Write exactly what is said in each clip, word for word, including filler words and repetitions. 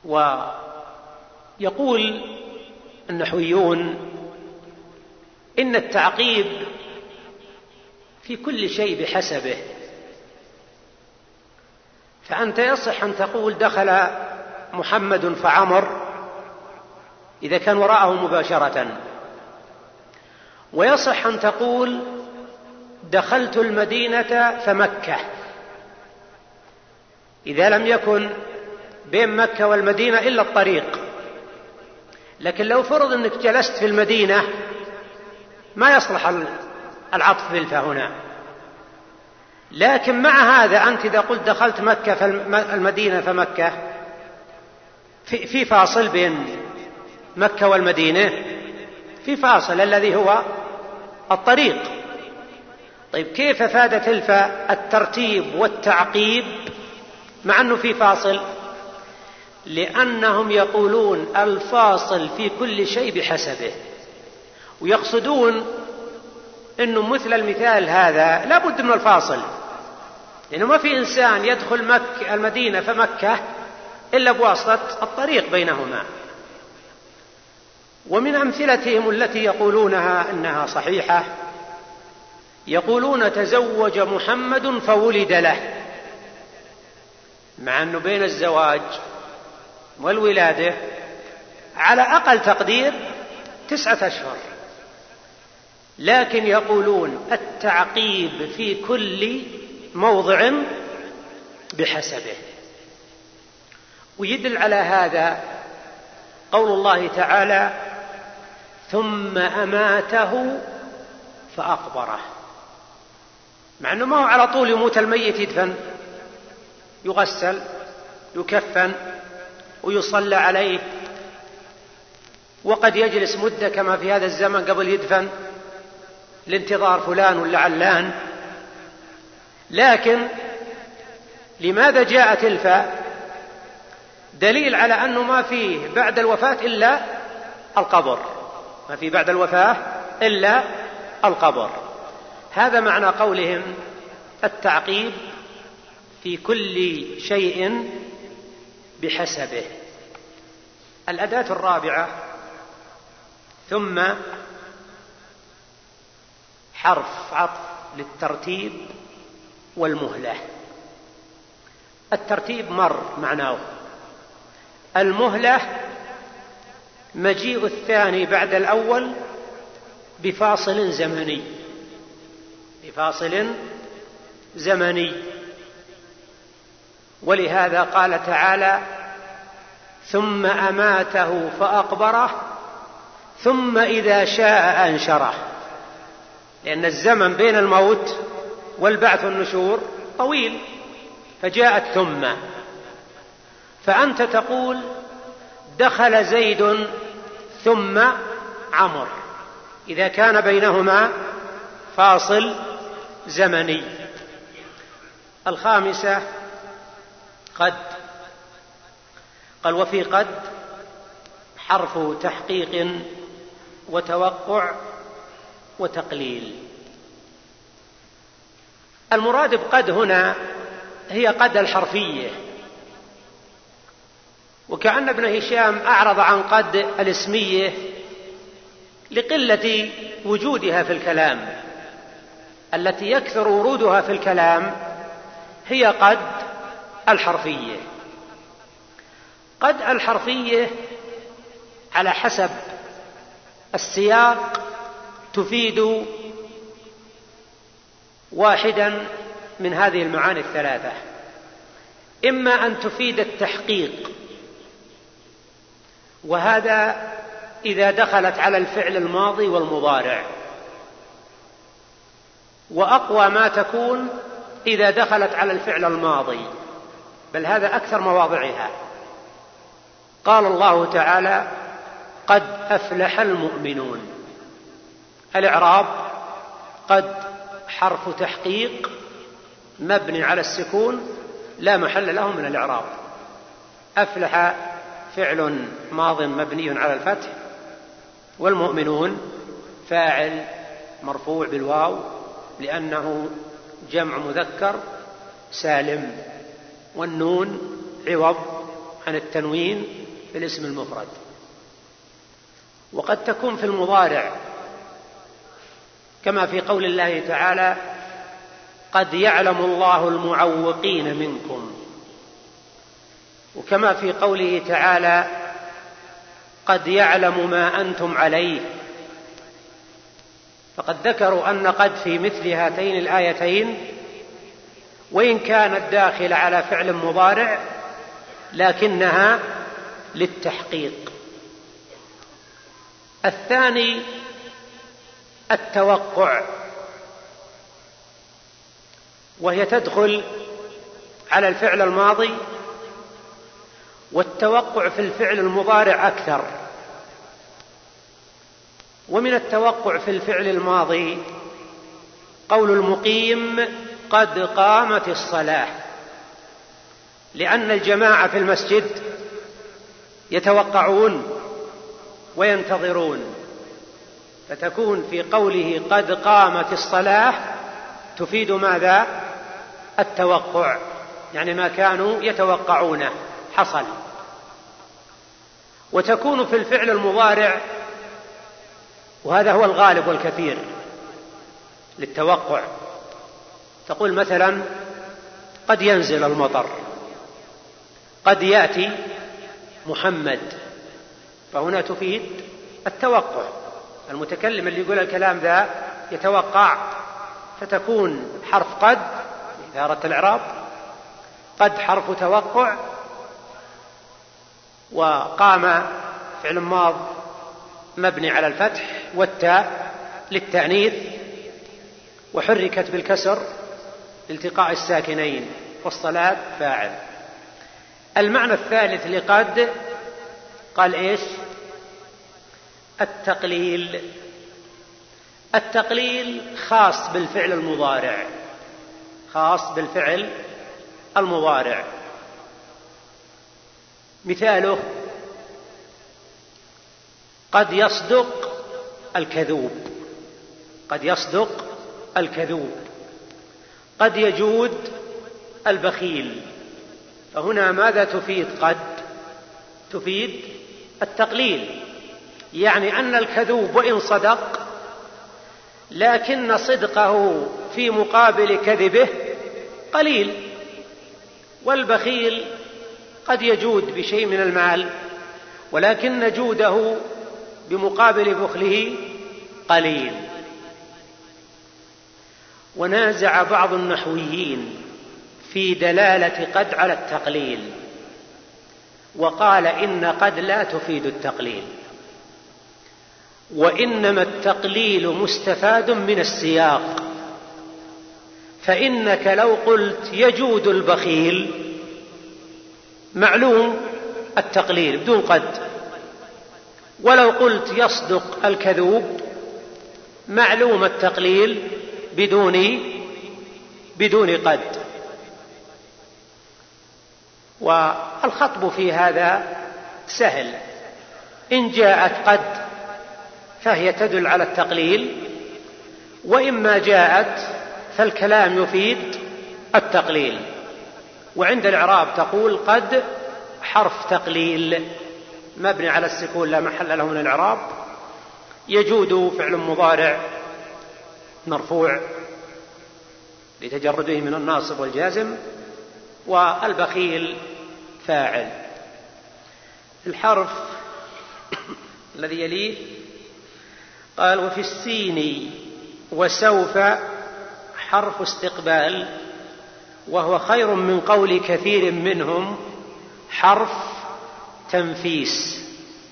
ويقول النحويون إن التعقيب في كل شيء بحسبه، فأنت يصح أن تقول دخل محمد فعمر إذا كان وراءه مباشرة، ويصح أن تقول دخلت المدينة فمكة إذا لم يكن بين مكة والمدينة إلا الطريق. لكن لو فرض أنك جلست في المدينة ما يصلح العطف بالفاء هنا. لكن مع هذا أنت إذا قلت دخلت مكة فالمدينة فمكة في فاصل بين مكة والمدينة، في فاصل الذي هو الطريق. طيب كيف فادت الفاء الترتيب والتعقيب مع أنه في فاصل؟ لأنهم يقولون الفاصل في كل شيء بحسبه، ويقصدون أنه مثل المثال هذا لا بد من الفاصل، لأنه ما في إنسان يدخل مكة المدينة فمكة إلا بواسطة الطريق بينهما. ومن أمثلتهم التي يقولونها أنها صحيحة يقولون تزوج محمد فولد له، مع أنه بين الزواج والولادة على أقل تقدير تسعة أشهر، لكن يقولون التعقيب في كل موضع بحسبه. ويدل على هذا قول الله تعالى ثم أماته فأقبره، مع أنه ما هو على طول يموت الميت يدفن، يغسل يكفن ويصلى عليه، وقد يجلس مدة كما في هذا الزمن قبل يدفن لانتظار فلان ولا علان. لكن لماذا جاءت الفاء؟ دليل على أنه ما فيه بعد الوفاة إلا القبر، ما فيه بعد الوفاة إلا القبر. هذا معنى قولهم التعقيب في كل شيء بحسبه. الأداة الرابعة ثم حرف عطف للترتيب والمهلة. الترتيب مر معناه، المهلة مجيء الثاني بعد الأول بفاصل زمني، بفاصل زمني. ولهذا قال تعالى ثم أماته فأقبره ثم إذا شاء أنشره، لأن الزمن بين الموت والبعث والنشور طويل، فجاءت ثم. فأنت تقول دخل زيد ثم عمر إذا كان بينهما فاصل زمني. الخامسة قد. قال وفي قد حرف تحقيق وتوقع وتقليل. المراد بقد هنا هي قد الحرفية، وكأن ابن هشام أعرض عن قد الاسمية لقلة وجودها في الكلام. التي يكثر ورودها في الكلام هي قد الحرفية. قد الحرفية على حسب السياق تفيد واحدا من هذه المعاني الثلاثة، إما أن تفيد التحقيق، وهذا إذا دخلت على الفعل الماضي والمضارع، وأقوى ما تكون إذا دخلت على الفعل الماضي، بل هذا أكثر مواضعها. قال الله تعالى قد أفلح المؤمنون. الإعراب قد حرف تحقيق مبني على السكون لا محل له من الإعراب. أفلح فعل ماض مبني على الفتح، والمؤمنون فاعل مرفوع بالواو لأنه جمع مذكر سالم، والنون عوض عن التنوين في الاسم المفرد. وقد تكون في المضارع كما في قول الله تعالى قد يعلم الله المعوقين منكم، وكما في قوله تعالى قد يعلم ما أنتم عليه. فقد ذكروا أن قد في مثل هاتين الآيتين وإن كانت داخلة على فعل مضارع لكنها للتحقيق. الثاني التوقع، وهي تدخل على الفعل الماضي، والتوقع في الفعل المضارع أكثر. ومن التوقع في الفعل الماضي قول المقيم قد قامت الصلاة، لأن الجماعة في المسجد يتوقعون وينتظرون، فتكون في قوله قد قامت الصلاة تفيد ماذا؟ التوقع، يعني ما كانوا يتوقعونه حصل. وتكون في الفعل المضارع، وهذا هو الغالب والكثير للتوقع، تقول مثلا قد ينزل المطر، قد يأتي محمد، فهنا تفيد التوقع. المتكلم اللي يقول الكلام ذا يتوقع، فتكون حرف قد إذا أردت الإعراب، قد حرف توقع، وقام فعل ماض مبني على الفتح، والتاء للتأنيث، وحركت بالكسر لالتقاء الساكنين، والصلاة فاعل. المعنى الثالث لقد قال إيش؟ التقليل. التقليل خاص بالفعل المضارع، خاص بالفعل المضارع. مثاله قد يصدق الكذوب، قد يصدق الكذوب، قد يجود البخيل. فهنا ماذا تفيد قد؟ تفيد التقليل، يعني أن الكذوب وإن صدق لكن صدقه في مقابل كذبه قليل، والبخيل قد يجود بشيء من المال ولكن جوده بمقابل بخله قليل. ونازع بعض النحويين في دلالة قد على التقليل، وقال إن قد لا تفيد التقليل، وإنما التقليل مستفاد من السياق. فإنك لو قلت يجود البخيل معلوم التقليل بدون قد، ولو قلت يصدق الكذوب معلوم التقليل بدون بدون قد. والخطب في هذا سهل، إن جاءت قد فهي تدل على التقليل، وإما جاءت فالكلام يفيد التقليل. وعند الإعراب تقول قد حرف تقليل مبني على السكون لا محل له من الإعراب، يجود فعل مضارع مرفوع لتجرده من الناصب والجازم، والبخيل فاعل. الحرف الذي يليه قال وفي السين وسوف حرف استقبال، وهو خير من قول كثير منهم حرف تنفيس.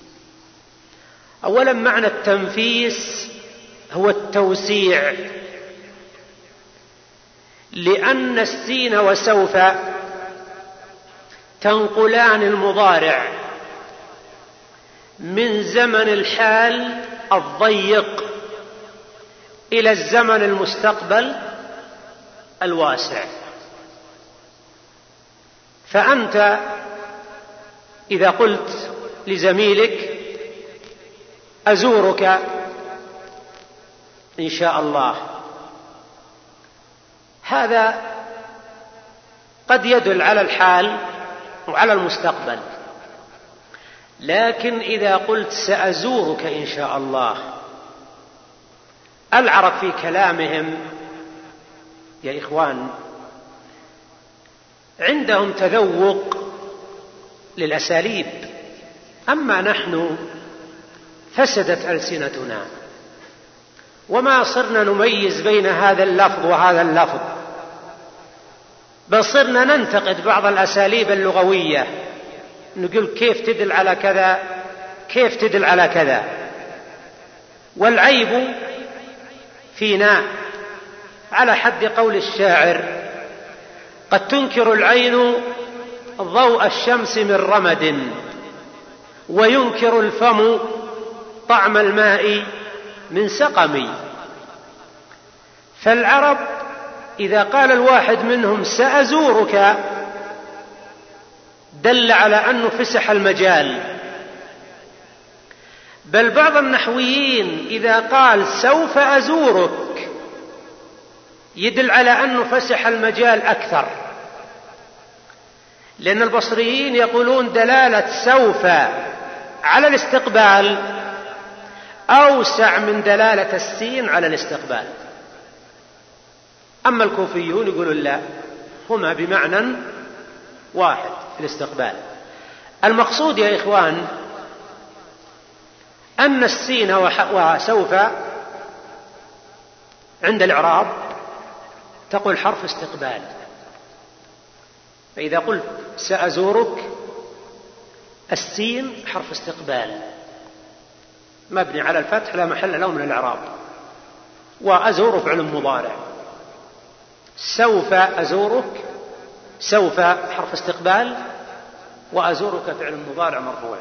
أولا معنى التنفيس هو التوسيع، لأن السين وسوف تنقلان المضارع من زمن الحال الضيق إلى الزمن المستقبل الواسع. فأنت إذا قلت لزميلك أزورك إن شاء الله، هذا قد يدل على الحال وعلى المستقبل، لكن إذا قلت سأزورك إن شاء الله، العرب في كلامهم يا إخوان عندهم تذوق للأساليب، أما نحن فسدت ألسنتنا وما صرنا نميز بين هذا اللفظ وهذا اللفظ، بل صرنا ننتقد بعض الأساليب اللغوية، نقول كيف تدل على كذا، كيف تدل على كذا. والعيب فينا على حد قول الشاعر: قد تنكر العين ضوء الشمس من رمد، وينكر الفم طعم الماء من سقم. فالعرب إذا قال الواحد منهم سأزورك دل على أنه فسح المجال، بل بعض النحويين إذا قال سوف أزورك يدل على أنه فسح المجال أكثر، لأن البصريين يقولون دلالة سوف على الاستقبال أوسع من دلالة السين على الاستقبال. أما الكوفيون يقولون لا، هما بمعنى واحد في الاستقبال. المقصود يا إخوان أن السين وسوف عند الإعراب تقول حرف استقبال، فإذا قلت سأزورك السين حرف استقبال مبني على الفتح لا محل له من الإعراب، وأزور فعل مضارع. سوف أزورك سوف حرف استقبال، وأزورك فعل مضارع مرفوع.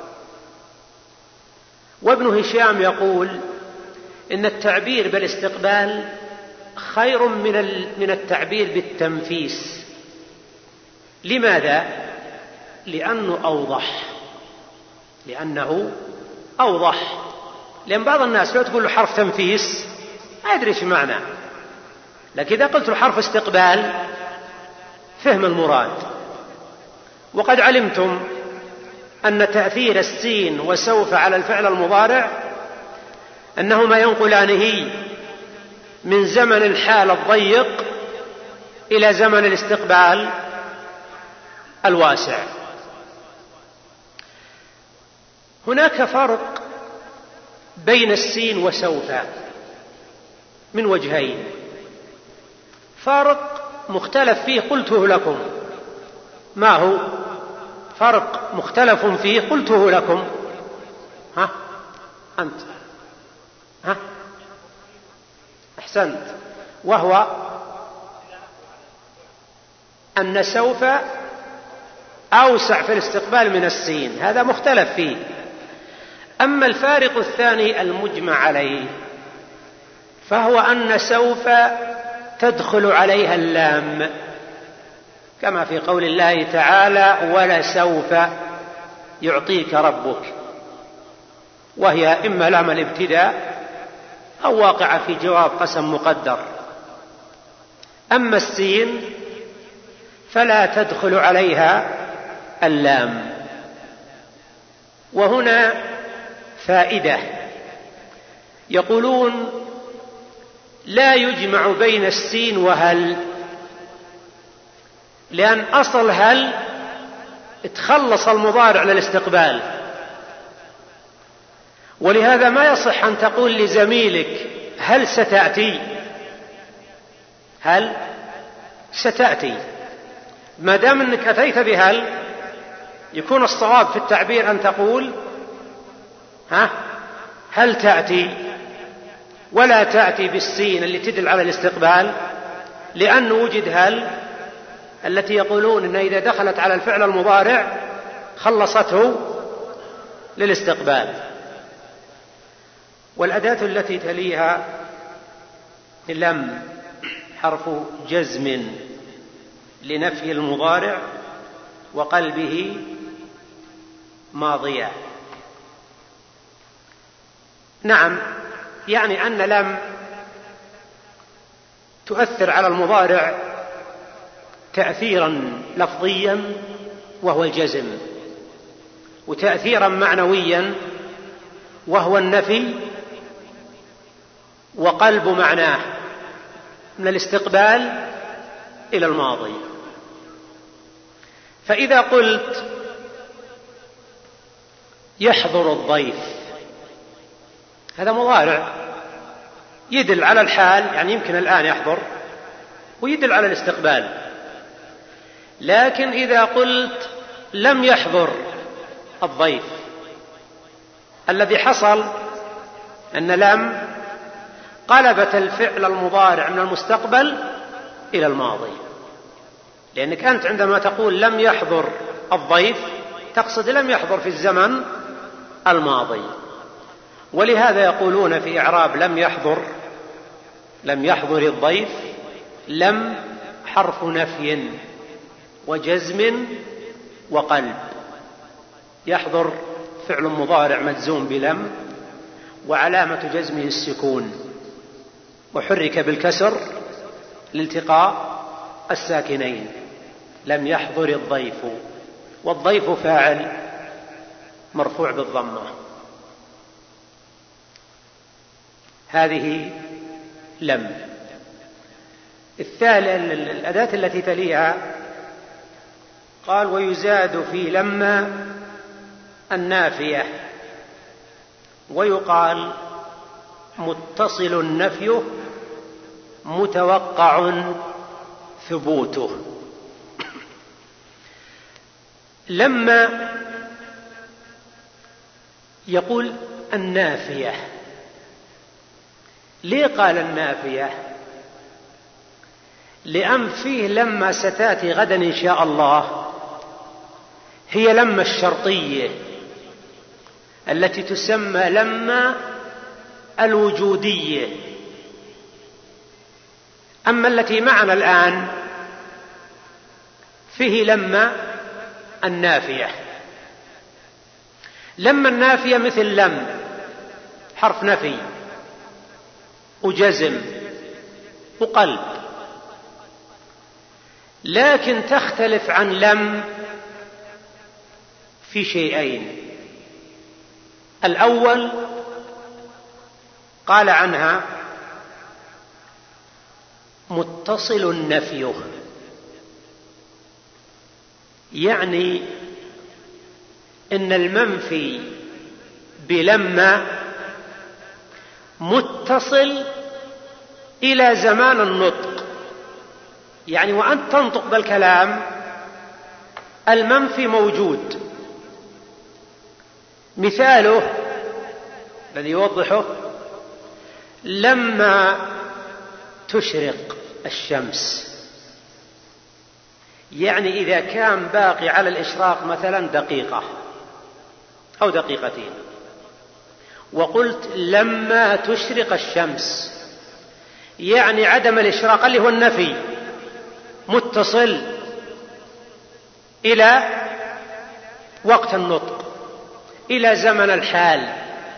وابن هشام يقول إن التعبير بالاستقبال خير من من التعبير بالتنفيس. لماذا؟ لأنه أوضح لأنه أوضح لأن بعض الناس لو تقول له حرف تنفيس ما يدري ايش معنى، لكن إذا قلت له حرف استقبال فهم المراد. وقد علمتم أن تأثير السين وسوف على الفعل المضارع أنهما ينقلانه من زمن الحال الضيق إلى زمن الاستقبال الواسع. هناك فرق بين السين وسوف من وجهين، فرق مختلف فيه قلته لكم. ما هو فرق مختلف فيه قلته لكم؟ ها أنت ها أحسنت. وهو أن سوف أوسع في الاستقبال من السين، هذا مختلف فيه. أما الفارق الثاني المجمع عليه فهو أن سوف تدخل عليها اللام، كما في قول الله تعالى ولسوف يعطيك ربك، وهي إما لام الابتداء أو واقعة في جواب قسم مقدر. أما السين فلا تدخل عليها اللام. وهنا فائدة، يقولون لا يجمع بين السين وهل، لأن أصل هل تخلص المضارع للاستقبال، ولهذا ما يصح أن تقول لزميلك هل ستأتي، هل ستأتي، ما دام أنك أتيت بهل يكون الصواب في التعبير أن تقول ها هل تأتي، ولا تأتي بالسين اللي تدل على الاستقبال، لأنه وجد هل التي يقولون إن إذا دخلت على الفعل المضارع خلصته للاستقبال. والأداة التي تليها لم حرف جزم لنفي المضارع وقلبه ماضية. نعم، يعني أن لم تؤثر على المضارع تأثيرا لفظيا وهو الجزم، وتأثيرا معنويا وهو النفي، وقلب معناه من الاستقبال إلى الماضي. فإذا قلت يحضر الضيف، هذا مضارع يدل على الحال، يعني يمكن الآن يحضر، ويدل على الاستقبال. لكن إذا قلت لم يحضر الضيف، الذي حصل أن لم قلبت الفعل المضارع من المستقبل إلى الماضي، لأنك أنت عندما تقول لم يحضر الضيف تقصد لم يحضر في الزمن الماضي. ولهذا يقولون في إعراب لم يحضر لم يحضر الضيف: لم حرف نفي وجزم وقلب. يحضر فعل مضارع مجزوم بلم، وعلامة جزمه السكون، وحرك بالكسر لالتقاء الساكنين. لم يحضر الضيف، والضيف فاعل مرفوع بالضمة. هذه لم. الثالث الأداة التي تليها قال ويزاد في لما النافية، ويقال متصل نفيه متوقع ثبوته. لما يقول النافية، ليه قال النافية؟ لأن فيه لما ستأتي غدا إن شاء الله هي لما الشرطية التي تسمى لما الوجودية. أما التي معنا الآن فيه لما النافية. لما النافية مثل لم، حرف نفي وجزم وقلب، لكن تختلف عن لم في شيئين. الأول قال عنها متصل نفيه، يعني إن المنفي بلما متصل إلى زمان النطق، يعني وأنت تنطق بالكلام المنفي موجود. مثاله الذي يوضحه لما تشرق الشمس، يعني إذا كان باقي على الإشراق مثلا دقيقة أو دقيقتين، وقلت لما تشرق الشمس، يعني عدم الإشراق اللي هو النفي متصل إلى وقت النطق، إلى زمن الحال،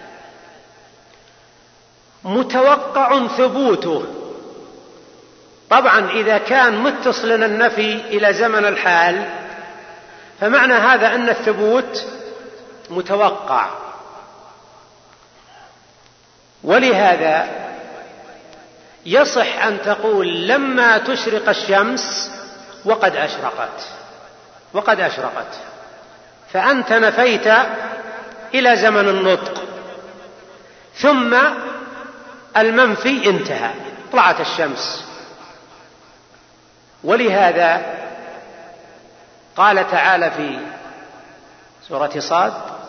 متوقع ثبوته. طبعا إذا كان متصلا النفي إلى زمن الحال فمعنى هذا أن الثبوت متوقع. ولهذا يصح أن تقول لما تشرق الشمس وقد أشرقت وقد أشرقت، فأنت نفيت إلى زمن النطق، ثم المنفي انتهى، طلعت الشمس. ولهذا قال تعالى في سورة صاد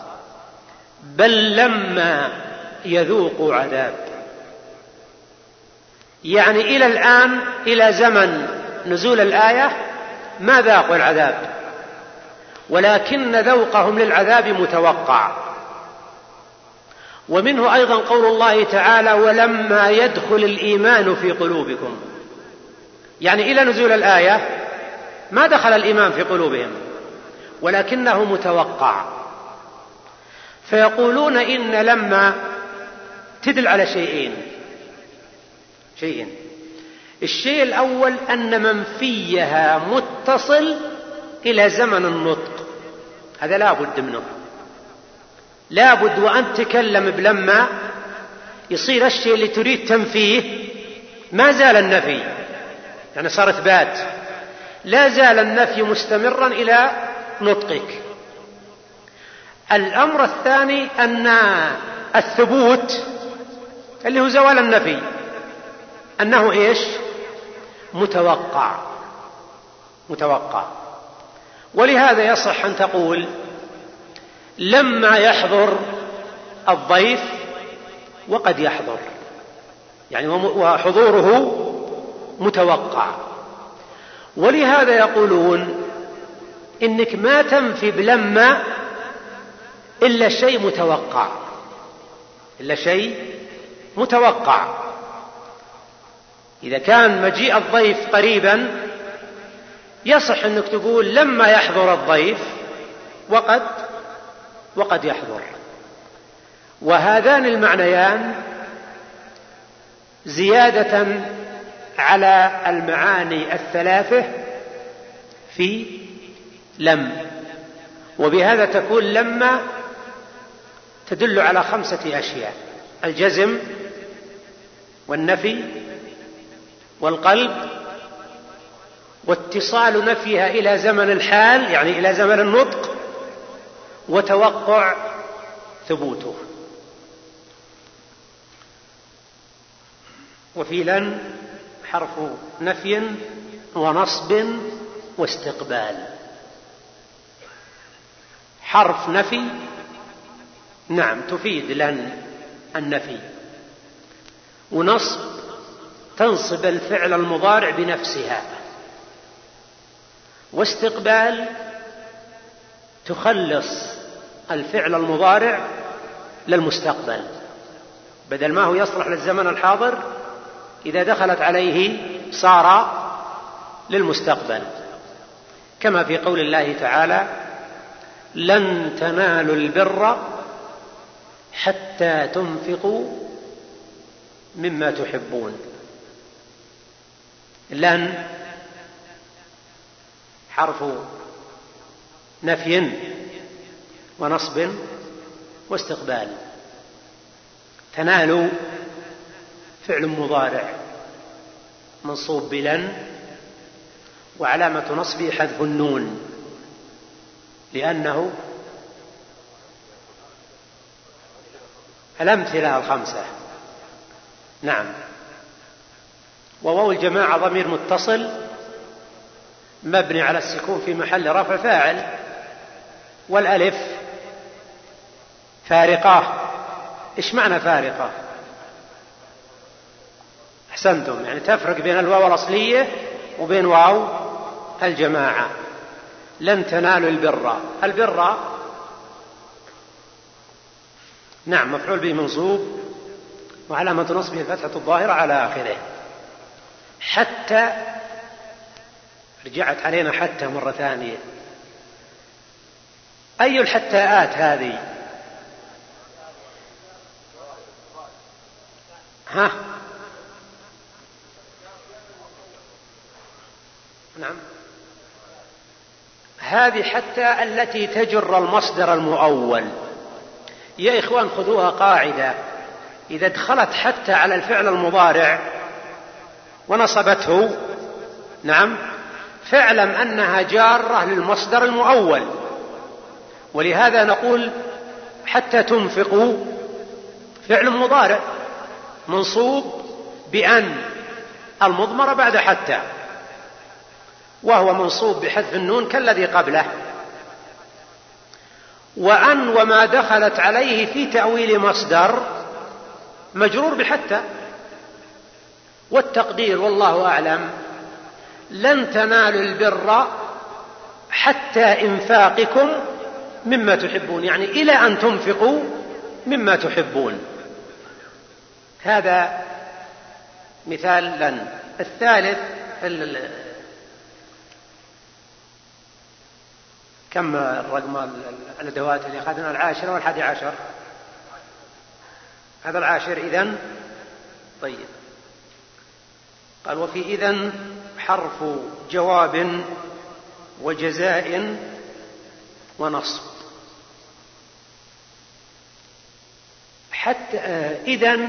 بل لما يذوقوا عذاب، يعني إلى الآن إلى زمن نزول الآية ما ذاقوا العذاب، ولكن ذوقهم للعذاب متوقع. ومنه أيضا قول الله تعالى ولما يدخل الإيمان في قلوبكم، يعني إلى نزول الآية ما دخل الإيمان في قلوبهم ولكنه متوقع. فيقولون إن لما تدل على شيئين شيئين الشيء الأول أن منفيها متصل إلى زمن النطق، هذا لا بد منه، لابد وأن تكلم بلما يصير الشيء اللي تريد تنفيه ما زال النفي، يعني صار إثبات، لا زال النفي مستمرا إلى نطقك. الأمر الثاني أن الثبوت اللي هو زوال النفي أنه إيش؟ متوقع متوقع ولهذا يصح أن تقول لما يحضر الضيف وقد يحضر، يعني وحضوره متوقع. ولهذا يقولون إنك ما تنفي بلما إلا شيء متوقع، إلا شيء متوقع. إذا كان مجيء الضيف قريبا يصح أنك تقول لما يحضر الضيف وقد وقد يحضر. وهذان المعنيان زيادة على المعاني الثلاثة في لم، وبهذا تكون لما تدل على خمسة أشياء: الجزم والنفي والقلب واتصال نفيها إلى زمن الحال يعني إلى زمن النطق وتوقع ثبوته. وفي لن حرف نفي ونصب واستقبال. حرف نفي نعم تفيد لن النفي، ونصب تنصب الفعل المضارع بنفسها، واستقبال تخلص الفعل المضارع للمستقبل، بدل ما هو يصلح للزمن الحاضر إذا دخلت عليه صار للمستقبل، كما في قول الله تعالى: لن تنالوا البر حتى تنفقوا مما تحبون. لن حرف نفي ونصب واستقبال. تنالوا فعل مضارع منصوب بلن، وعلامة نصبه حذف النون لأنه الأمثلة الخمسة. نعم. وواو الجماعة ضمير متصل مبني على السكون في محل رفع فاعل، والألف فارقة. إيش معنى فارقة؟ أحسنتم، يعني تفرق بين الواو الأصلية وبين واو الجماعة. لن تنالوا البر. البر نعم مفعول به منصوب وعلامة نصبه الفتحة الظاهرة على آخره. حتى رجعت علينا حتى مرة ثانية. أي الحتاءات هذه؟ ها؟ نعم، هذه حتى التي تجر المصدر المؤول. يا إخوان خذوها قاعدة: إذا دخلت حتى على الفعل المضارع ونصبته نعم فاعلم أنها جارة للمصدر المؤول. ولهذا نقول حتى تنفقوا فعل مضارع منصوب بأن المضمرة بعد حتى، وهو منصوب بحذف النون كالذي قبله. وأن وما دخلت عليه في تأويل مصدر مجرور بحتى. والتقدير والله أعلم: لن تنالوا البر حتى إنفاقكم مما تحبون، يعني إلى أن تنفقوا مما تحبون. هذا مثال لن. الثالث كم الرقم الأدوات اللي أخذنا؟ العاشرة والحادي عشر. هذا العاشر إذن. طيب، قال: وفي إذن حرف جواب وجزاء ونصب. حتى إذن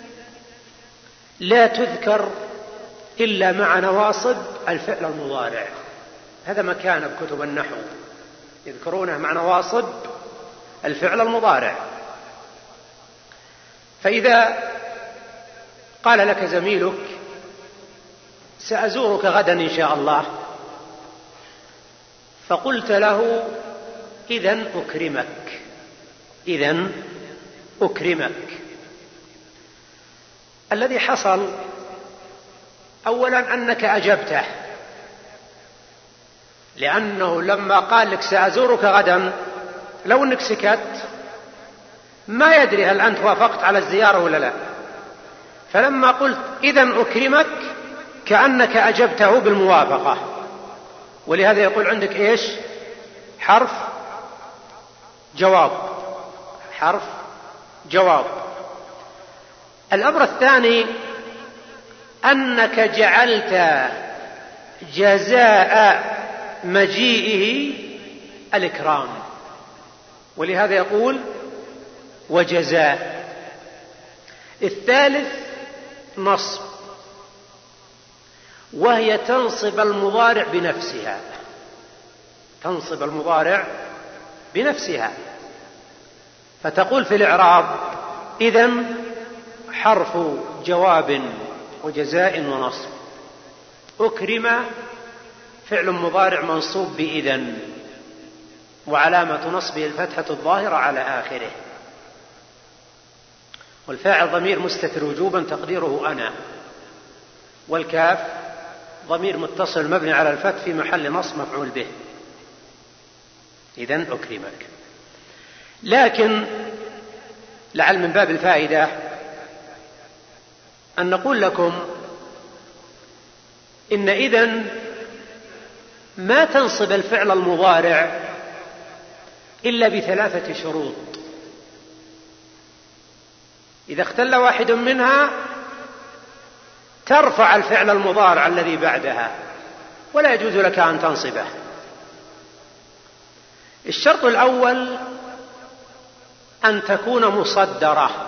لا تذكر إلا مع نواصب الفعل المضارع، هذا مكانه بكتب النحو، يذكرونه مع نواصب الفعل المضارع. فإذا قال لك زميلك سأزورك غدا إن شاء الله، فقلت له إذن أكرمك، إذن أكرمك، الذي حصل أولا أنك أجبته، لأنه لما قال لك سأزورك غدا لو أنك سكت ما يدري هل أنت وافقت على الزيارة ولا لا، فلما قلت إذن أكرمك كأنك أجبته بالموافقة، ولهذا يقول عندك إيش؟ حرف جواب، حرف جواب. الأمر الثاني أنك جعلت جزاء مجيئه الإكرام، ولهذا يقول وجزاء. الثالث نصب، وهي تنصب المضارع بنفسها، تنصب المضارع بنفسها، فتقول في الإعراب إذن حرف جواب وجزاء ونصب، أكرم فعل مضارع منصوب بإذن وعلامة نصبه الفتحة الظاهرة على آخره، والفاعل ضمير مستتر وجوبا تقديره أنا، والكاف ضمير متصل مبني على الفتح في محل نصب مفعول به، إذن أكرمك. لكن لعل من باب الفائدة أن نقول لكم إن إذن ما تنصب الفعل المضارع إلا بثلاثة شروط، إذا اختل واحد منها ترفع الفعل المضارع الذي بعدها ولا يجوز لك أن تنصبه. الشرط الأول أن تكون مصدرة،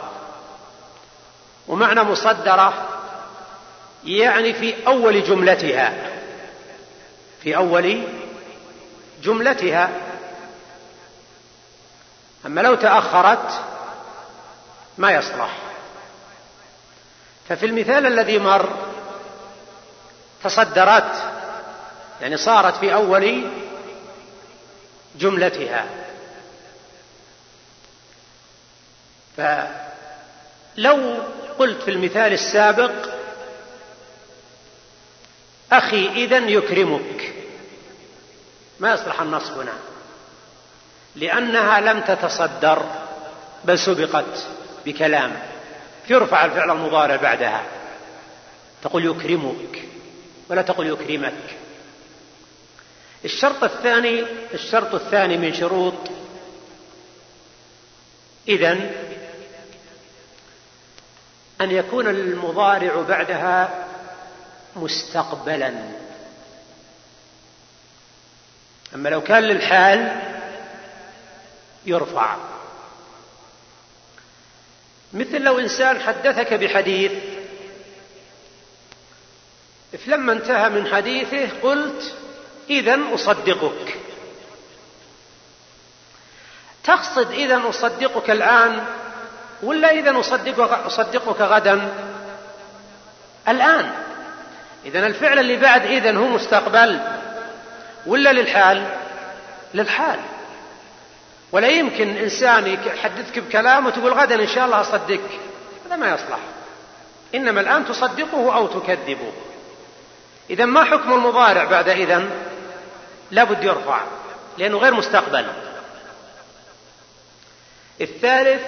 ومعنى مصدرة يعني في أول جملتها، في أول جملتها، أما لو تأخرت ما يصلح. ففي المثال الذي مر تصدرت يعني صارت في أول جملتها، فلو قلت في المثال السابق أخي إذن يكرمك ما يصلح النصب هنا، لأنها لم تتصدر بل سبقت بكلام، يرفع الفعل المضارع بعدها، تقول يكرمك ولا تقول يكرمك. الشرط الثاني الشرط الثاني من شروط إذن أن يكون المضارع بعدها مستقبلا، أما لو كان للحال يرفع. مثل لو إنسان حدثك بحديث فلما انتهى من حديثه قلت إذن أصدقك، تقصد إذن أصدقك الآن ولا إذن أصدقك, أصدقك غدا؟ الآن. إذن الفعل اللي بعد إذن هو مستقبل ولا للحال؟ للحال. ولا يمكن إنسان يحدثك بكلام وتقول غدا إن شاء الله أصدقك، هذا ما يصلح، إنما الآن تصدقه أو تكذبه. إذن ما حكم المضارع بعد إذن؟ لابد يرفع لأنه غير مستقبل. الثالث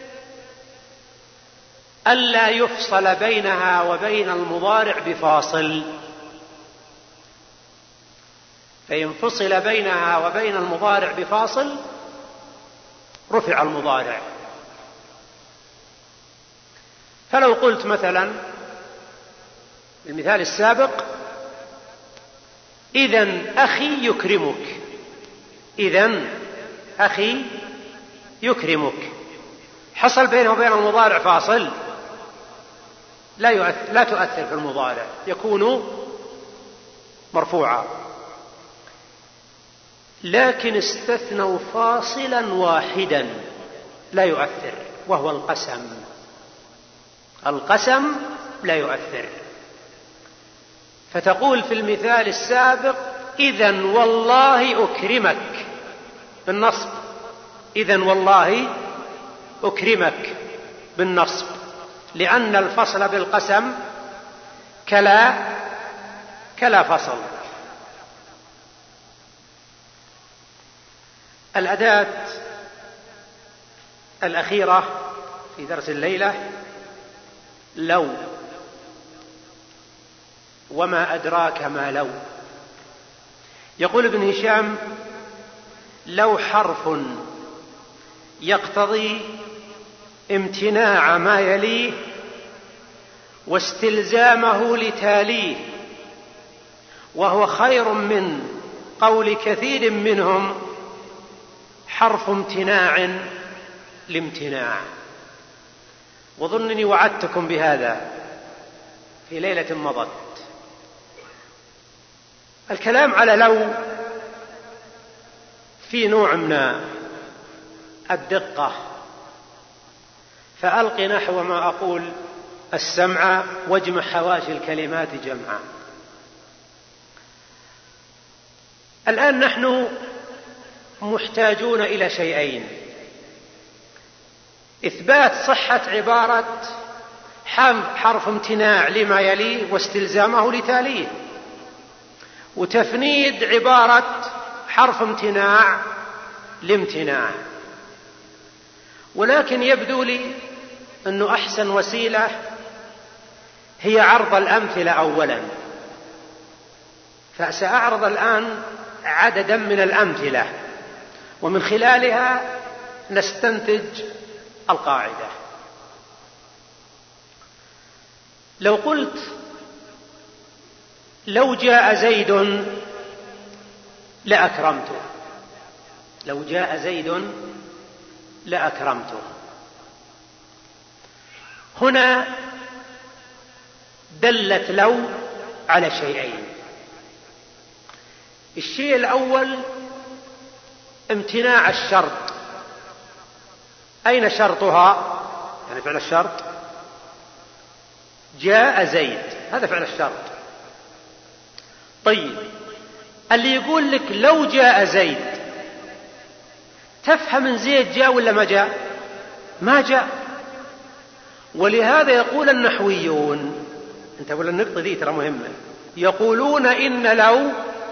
ألا يفصل بينها وبين المضارع بفاصل، فإن فصل بينها وبين المضارع بفاصل رفع المضارع. فلو قلت مثلا المثال السابق إذن أخي يكرمك، إذن أخي يكرمك، حصل بينه وبين المضارع فاصل لا يؤثر لا تؤثر في المضارع، يكون مرفوعا. لكن استثنوا فاصلا واحدا لا يؤثر، وهو القسم. القسم لا يؤثر. فتقول في المثال السابق: إذن والله أكرمك، بالنصب. إذن والله أكرمك بالنصب، لأن الفصل بالقسم كلا كلا فصل. الأداة الأخيرة في درس الليلة لو. وما أدراك ما لو. يقول ابن هشام: لو حرف يقتضي امتناع ما يليه واستلزامه لتاليه، وهو خير من قول كثير منهم حرف امتناع لامتناع. وظنني وعدتكم بهذا في ليلة مضت. الكلام على لو في نوع من الدقة، فألق نحو ما أقول السمع واجمع حواشي الكلمات جمعا. الآن نحن محتاجون إلى شيئين: إثبات صحة عبارة حرف امتناع لما يليه واستلزامه لتاليه، وتفنيد عبارة حرف امتناع لامتناع. ولكن يبدو لي أنه أحسن وسيلة هي عرض الأمثلة أولا، فسأعرض الآن عددا من الأمثلة ومن خلالها نستنتج القاعدة. لو قلت: لو جاء زيد لأكرمته. لو جاء زيد لأكرمته. هنا دلت لو على شيئين: الشيء الأول امتناع الشرط. أين شرطها؟ يعني فعل الشرط. جاء زيد، هذا فعل الشرط. طيب، اللي يقول لك لو جاء زيد، تفهم ان زيد جاء ولا ما جاء؟ ما جاء. ولهذا يقول النحويون، انتبهوا للنقطة دي ترى مهمة، يقولون إن لو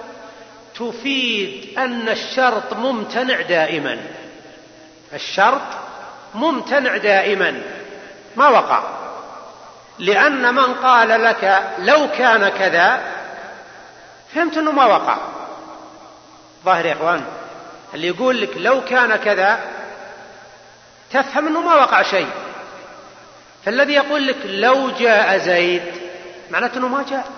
تفيد أن الشرط ممتنع دائما. الشرط ممتنع دائما ما وقع، لأن من قال لك لو كان كذا فهمت أنه ما وقع. ظاهر يا إخوان؟ اللي يقول لك لو كان كذا تفهم أنه ما وقع شيء. فالذي يقول لك لو جاء زيد معناته أنه ما جاء.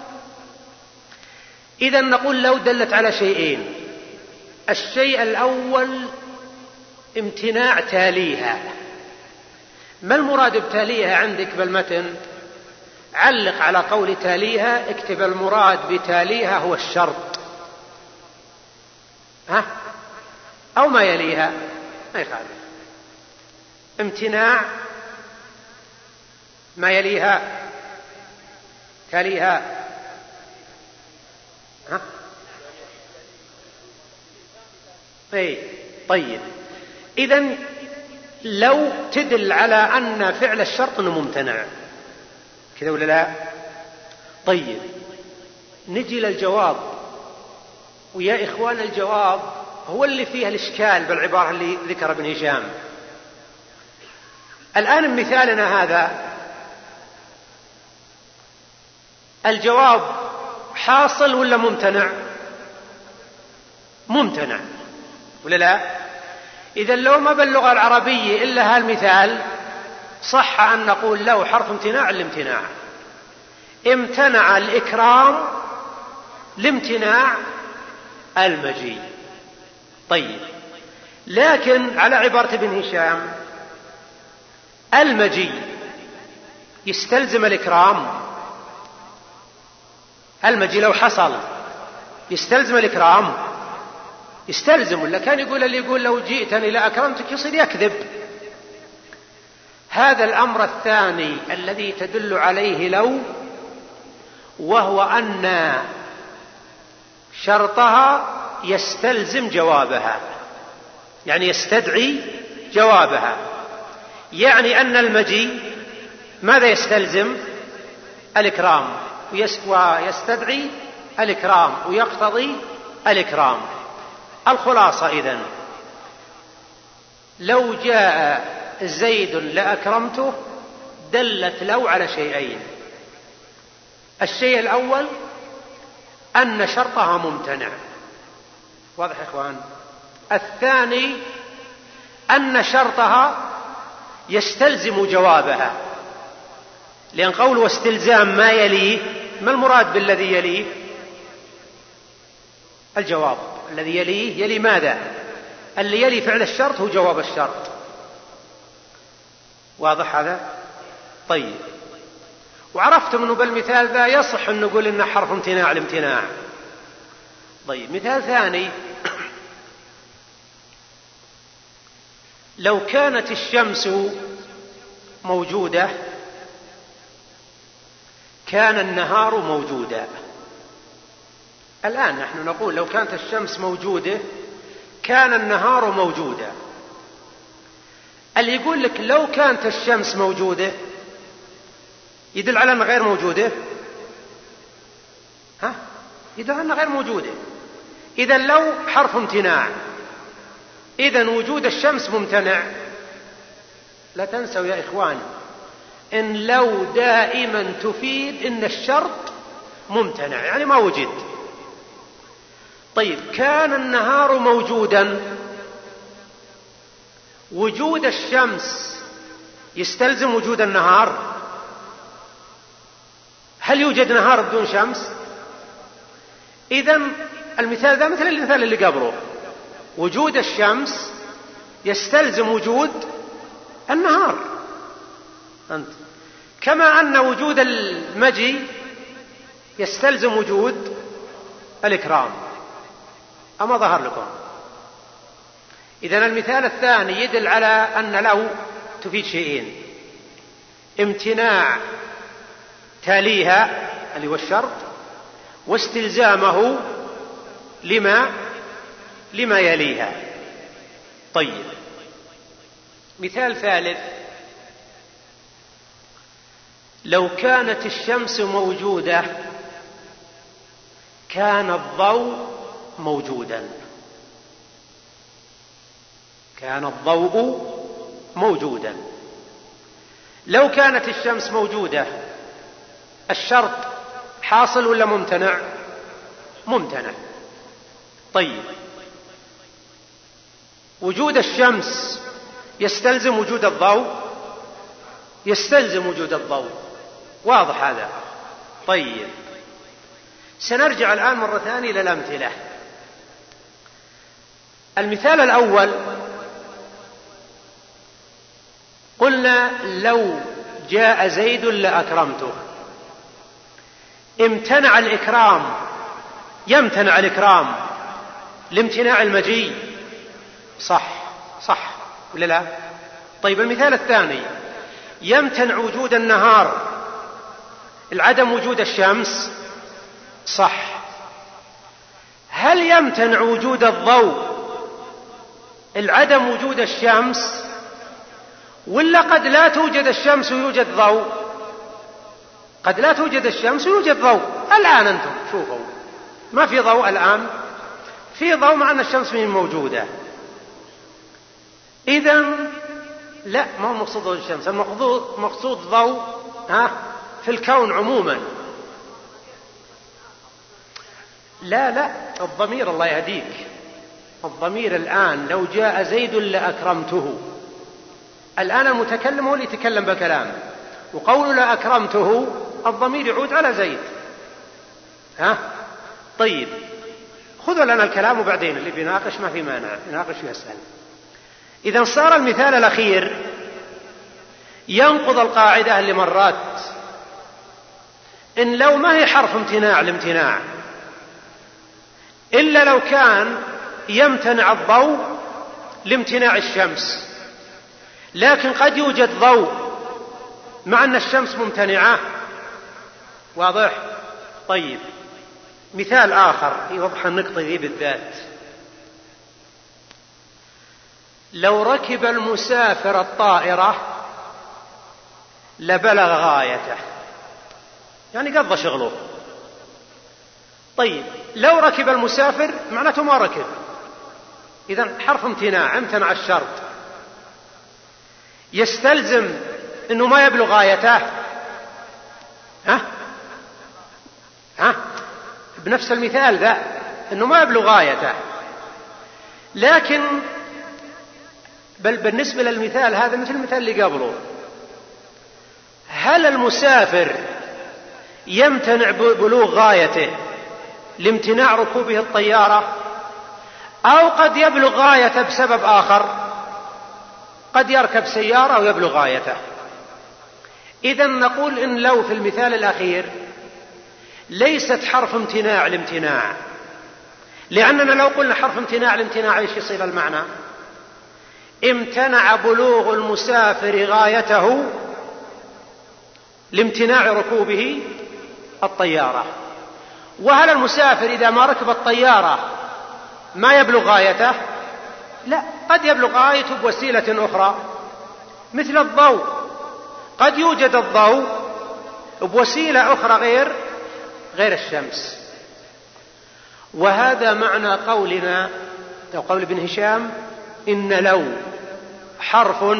إذن نقول لو دلت على شيئين: الشيء الأول امتناع تاليها. ما المراد بتاليها عندك بالمتن؟ علق على قول تاليها، اكتب المراد بتاليها هو الشرط، ها؟ أو ما يليها، ما يخالف. امتناع ما يليها تاليها، ها؟ اي طيب. إذن لو تدل على أن فعل الشرط أنه ممتنع كذا ولا لا؟ طيب، نجي للجواب. ويا إخوان الجواب هو اللي فيه الإشكال بالعبارة اللي ذكر ابن هشام. الآن مثالنا هذا الجواب حاصل ولا ممتنع؟ ممتنع ولا لا؟ إذا لو ما باللغة العربية إلا هالمثال صح أن نقول له حرف امتناع الامتناع. امتنع الإكرام لامتناع المجيء. طيب، لكن على عبارة ابن هشام المجي يستلزم الإكرام؟ المجي لو حصل يستلزم الإكرام؟ يستلزم، ولا كان يقول اللي يقول لو جئتني لأكرمتك يصير يكذب. هذا الأمر الثاني الذي تدل عليه لو، وهو أن شرطها يستلزم جوابها، يعني يستدعي جوابها، يعني أن المجي ماذا يستلزم؟ الإكرام، ويستدعي الإكرام ويقتضي الإكرام. الخلاصة إذن لو جاء زيد لأكرمته دلت لو على شيئين: الشيء الأول أن شرطها ممتنع، واضح يا إخوان؟ الثاني أن شرطها يستلزم جوابها، لأن قول واستلزام ما يليه، ما المراد بالذي يليه؟ الجواب الذي يليه. يلي ماذا؟ اللي يلي فعل الشرط هو جواب الشرط، واضح هذا؟ طيب، وعرفتم أنه بالمثال ذا يصح أن نقول إنه حرف امتناع الامتناع. طيب، مثال ثاني: لو كانت الشمس موجودة كان النهار موجودا. الآن نحن نقول لو كانت الشمس موجودة كان النهار موجودا. اللي يقول لك لو كانت الشمس موجودة يدل على أنها غير موجودة؟ ها؟ يدل على أنها غير موجودة. إذن لو حرف امتناع، إذن وجود الشمس ممتنع. لا تنسوا يا إخوان إن لو دائما تفيد إن الشرط ممتنع، يعني ما وجد. طيب، كان النهار موجودا، وجود الشمس يستلزم وجود النهار؟ هل يوجد نهار بدون شمس؟ إذن المثال ذا مثل المثال اللي قبله، وجود الشمس يستلزم وجود النهار. أنت كما أن وجود المجي يستلزم وجود الإكرام. أما ظهر لكم؟ إذن المثال الثاني يدل على أن لو تفيد شيئين: امتناع تاليها اللي هو الشرط، واستلزامه لما لما يليها. طيب، مثال ثالث: لو كانت الشمس موجودة كان الضوء موجودا. كان الضوء موجودا. لو كانت الشمس موجودة الشرط حاصل ولا ممتنع؟ ممتنع. طيب، وجود الشمس يستلزم وجود الضوء؟ يستلزم وجود الضوء، واضح هذا؟ طيب، سنرجع الآن مرة ثانية إلى الأمثلة. المثال الأول قلنا لو جاء زيد لأكرمته، امتنع الإكرام. يمتنع الإكرام لامتناع المجيء، صح صح ولا لا؟ طيب، المثال الثاني: يمتنع وجود النهار العدم وجود الشمس، صح. هل يمتنع وجود الضوء العدم وجود الشمس، ولا قد لا توجد الشمس ويوجد ضوء؟ قد لا توجد الشمس ويوجد ضوء. الآن أنتم شوفوا، ما في ضوء الآن، في ضوء مع أن الشمس من موجودة. إذن لا، ما هو مقصود الشمس، المقصود ضوء ها في الكون عموما. لا لا، الضمير الله يهديك، الضمير الآن لو جاء زيد لأكرمته، الآن المتكلم هو اللي يتكلم بكلام، وقول لأكرمته الضمير يعود على زيد. ها؟ طيب، خذوا لنا الكلام وبعدين اللي بيناقش ما في مانع يناقش ويسأل. إذا صار المثال الأخير ينقض القاعدة لمرات. إن لو ما هي حرف امتناع الامتناع إلا لو كان يمتنع الضوء لامتناع الشمس، لكن قد يوجد ضوء مع أن الشمس ممتنعة. واضح؟ طيب، مثال آخر يوضح النقطة ذي بالذات. لو ركب المسافر الطائرة لبلغ غايته، يعني قضى شغله. طيب، لو ركب المسافر معناته ما ركب، إذن حرف امتناع، امتنع الشرط، يستلزم أنه ما يبلغ غايته. ها؟ ها؟ بنفس المثال ذا أنه ما يبلغ غايته، لكن بل بالنسبة للمثال هذا مثل المثال اللي قبله، هل المسافر يمتنع بلوغ غايته لامتناع ركوبه الطيارة، أو قد يبلغ غايته بسبب آخر؟ قد يركب سيارة ويبلغ غايته. إذن نقول إن لو في المثال الأخير ليست حرف امتناع الامتناع، لأننا لو قلنا حرف امتناع الامتناع ايش يصير المعنى؟ امتنع بلوغ المسافر غايته لامتناع ركوبه الطيارة. وهل المسافر إذا ما ركب الطيارة ما يبلغ غايته؟ لا، قد يبلغ غايته بوسيلة أخرى، مثل الضوء، قد يوجد الضوء بوسيلة أخرى غير غير الشمس. وهذا معنى قولنا أو قول ابن هشام إن لو حرف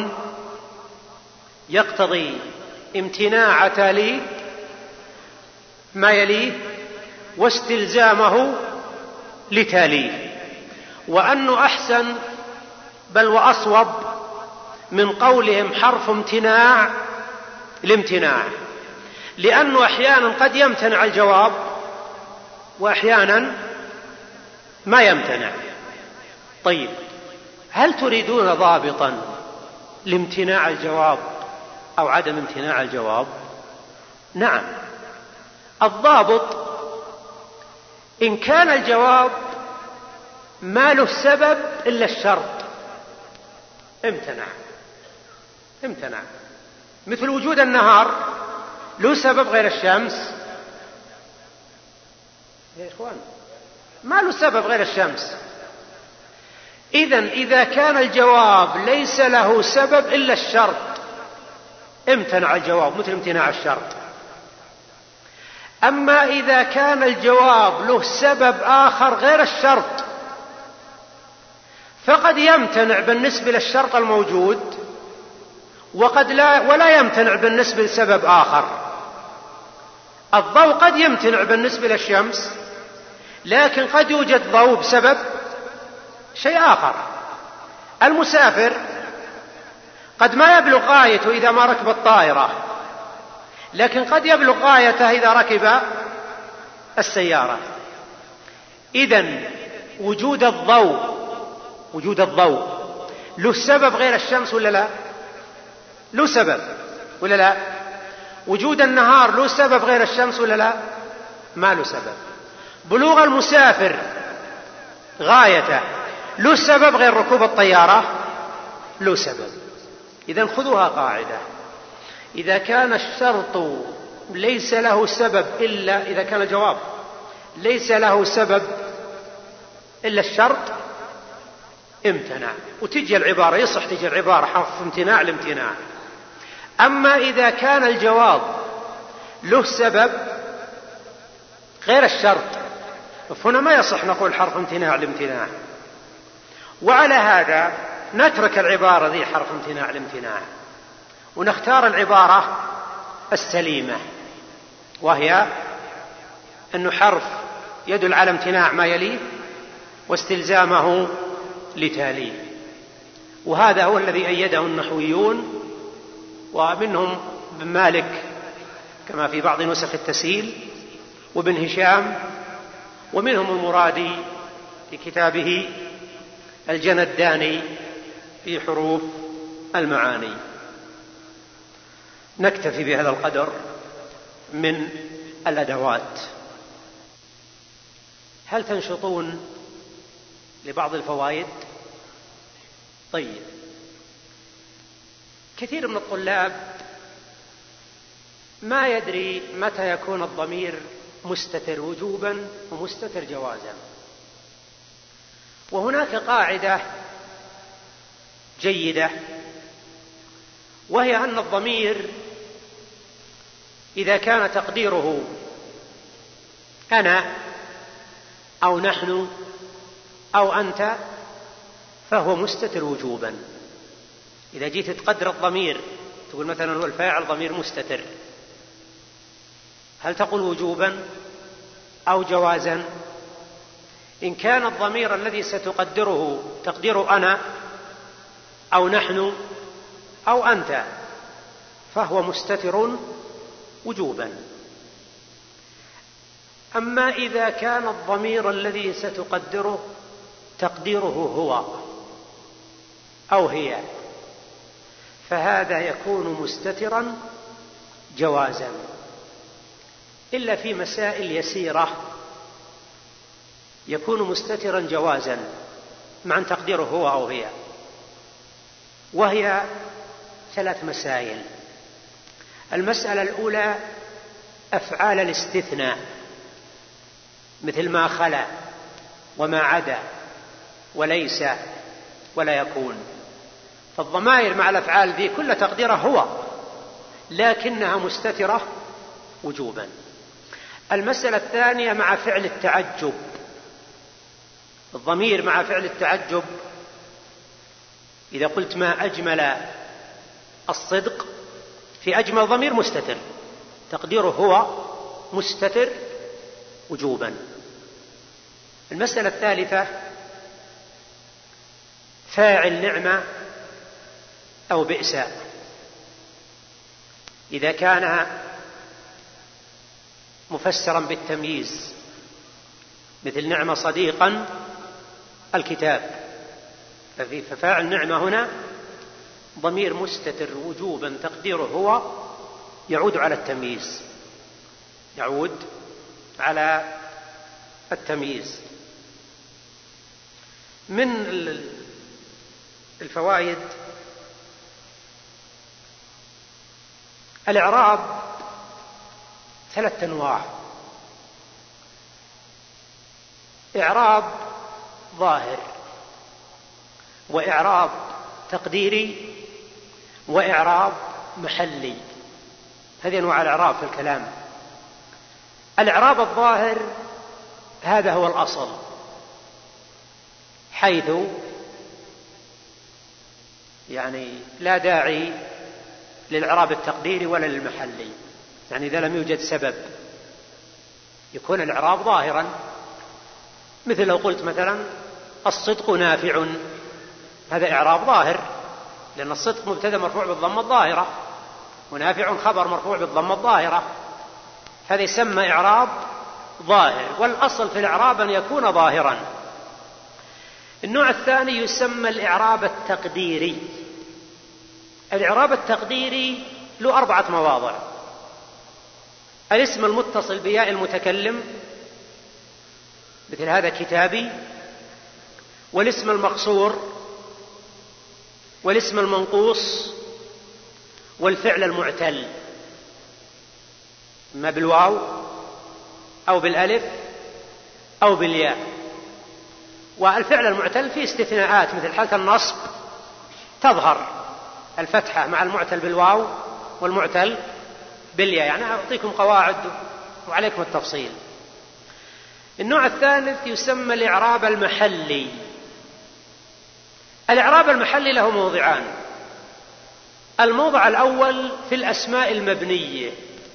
يقتضي امتناع تالي ما يليه واستلزامه لتاليه، وأنه أحسن بل وأصوب من قولهم حرف امتناع الامتناع، لأنه أحيانا قد يمتنع الجواب وأحيانا ما يمتنع. طيب، هل تريدون ضابطا لامتناع الجواب أو عدم امتناع الجواب؟ نعم، الضابط إن كان الجواب ما له سبب إلا الشرط امتنع امتنع مثل وجود النهار له سبب غير الشمس يا إخوان، ما له سبب غير الشمس. إذن إذا كان الجواب ليس له سبب إلا الشرط امتنع الجواب مثل امتناع الشرط. أما إذا كان الجواب له سبب آخر غير الشرط فقد يمتنع بالنسبة للشرط الموجود وقد لا ولا يمتنع بالنسبة لسبب آخر. الضوء قد يمتنع بالنسبة للشمس، لكن قد يوجد ضوء بسبب شيء آخر. المسافر قد ما يبلغ غايته إذا ما ركب الطائرة، لكن قد يبلغ غايته إذا ركب السيارة. إذن وجود الضوء وجود الضوء له سبب غير الشمس ولا لا؟ له سبب ولا لا؟ وجود النهار له سبب غير الشمس ولا لا؟ ما له سبب. بلوغ المسافر غايته له سبب غير ركوب الطيارة؟ له سبب. إذن خذوها قاعدة، إذا كان الشرط ليس له سبب إلا إذا كان الجواب ليس له سبب إلا الشرط امتنع. وتجي العبارة يصح تجي العبارة حرف امتناع الامتناع. أما إذا كان الجواب له سبب غير الشرط فهنا ما يصح نقول حرف امتناع الامتناع. وعلى هذا نترك العبارة ذي حرف امتناع الامتناع ونختار العبارة السليمة، وهي أنه حرف يدل على امتناع ما يليه واستلزامه لتاليه. وهذا هو الذي أيده النحويون، ومنهم ابن مالك كما في بعض نسخ التسهيل وابن هشام، ومنهم المرادي في كتابه الجنداني في حروف المعاني. نكتفي بهذا القدر من الأدوات. هل تنشطون لبعض الفوائد؟ طيب، كثير من الطلاب ما يدري متى يكون الضمير مستتر وجوبا ومستتر جوازا. وهناك قاعدة جيدة، وهي أن الضمير إذا كان تقديره أنا أو نحن أو أنت فهو مستتر وجوبا. إذا جيت تقدر الضمير تقول مثلا هو الفاعل ضمير مستتر، هل تقول وجوبا أو جوازا؟ إن كان الضمير الذي ستقدره تقدير أنا أو نحن أو أنت فهو مستتر وجوبا. أما إذا كان الضمير الذي ستقدره تقديره هو أو هي فهذا يكون مستترا جوازا، إلا في مسائل يسيرة يكون مستترا جوازا مع أن تقديره هو أو هي، وهي ثلاث مسائل. المسألة الأولى أفعال الاستثناء مثل ما خلا وما عدا وليس ولا يكون، فالضمائر مع الأفعال ذي كل تقديره هو لكنها مستترة وجوبا. المسألة الثانية مع فعل التعجب، الضمير مع فعل التعجب إذا قلت ما أجمل الصدق، في أجمل ضمير مستتر تقديره هو مستتر وجوبا. المسألة الثالثة فاعل نعمة أو بئس، إذا كان مفسرا بالتمييز مثل نعمة صديقا الكتاب، ففاعل نعمة هنا ضمير مستتر وجوبا تقديره هو يعود على التمييز، يعود على التمييز. من الفوائد الإعراب ثلاث أنواع: إعراب ظاهر، وإعراب تقديري، وإعراب محلي. هذه أنواع الإعراب في الكلام. الإعراب الظاهر هذا هو الأصل، حيث يعني لا داعي للإعراب التقديري ولا للمحلي، يعني إذا لم يوجد سبب يكون الإعراب ظاهرا. مثل لو قلت مثلا الصدق نافع، هذا إعراب ظاهر، لأن الصدق مبتدأ مرفوع بالضمة الظاهرة، ونافع خبر مرفوع بالضمة الظاهرة، هذا يسمى إعراب ظاهر، والأصل في الإعراب أن يكون ظاهرا. النوع الثاني يسمى الإعراب التقديري. الإعراب التقديري له أربعة مواضع: الاسم المتصل بياء المتكلم مثل هذا كتابي، والاسم المقصور، والاسم المنقوص، والفعل المعتل إما بالواو أو بالألف أو بالياء. والفعل المعتل فيه استثناءات، مثل حالة النصب تظهر الفتحة مع المعتل بالواو والمعتل بالياء، يعني أعطيكم قواعد وعليكم التفصيل. النوع الثالث يسمى الإعراب المحلي. الإعراب المحلي له موضعان: الموضع الأول في الأسماء المبنية،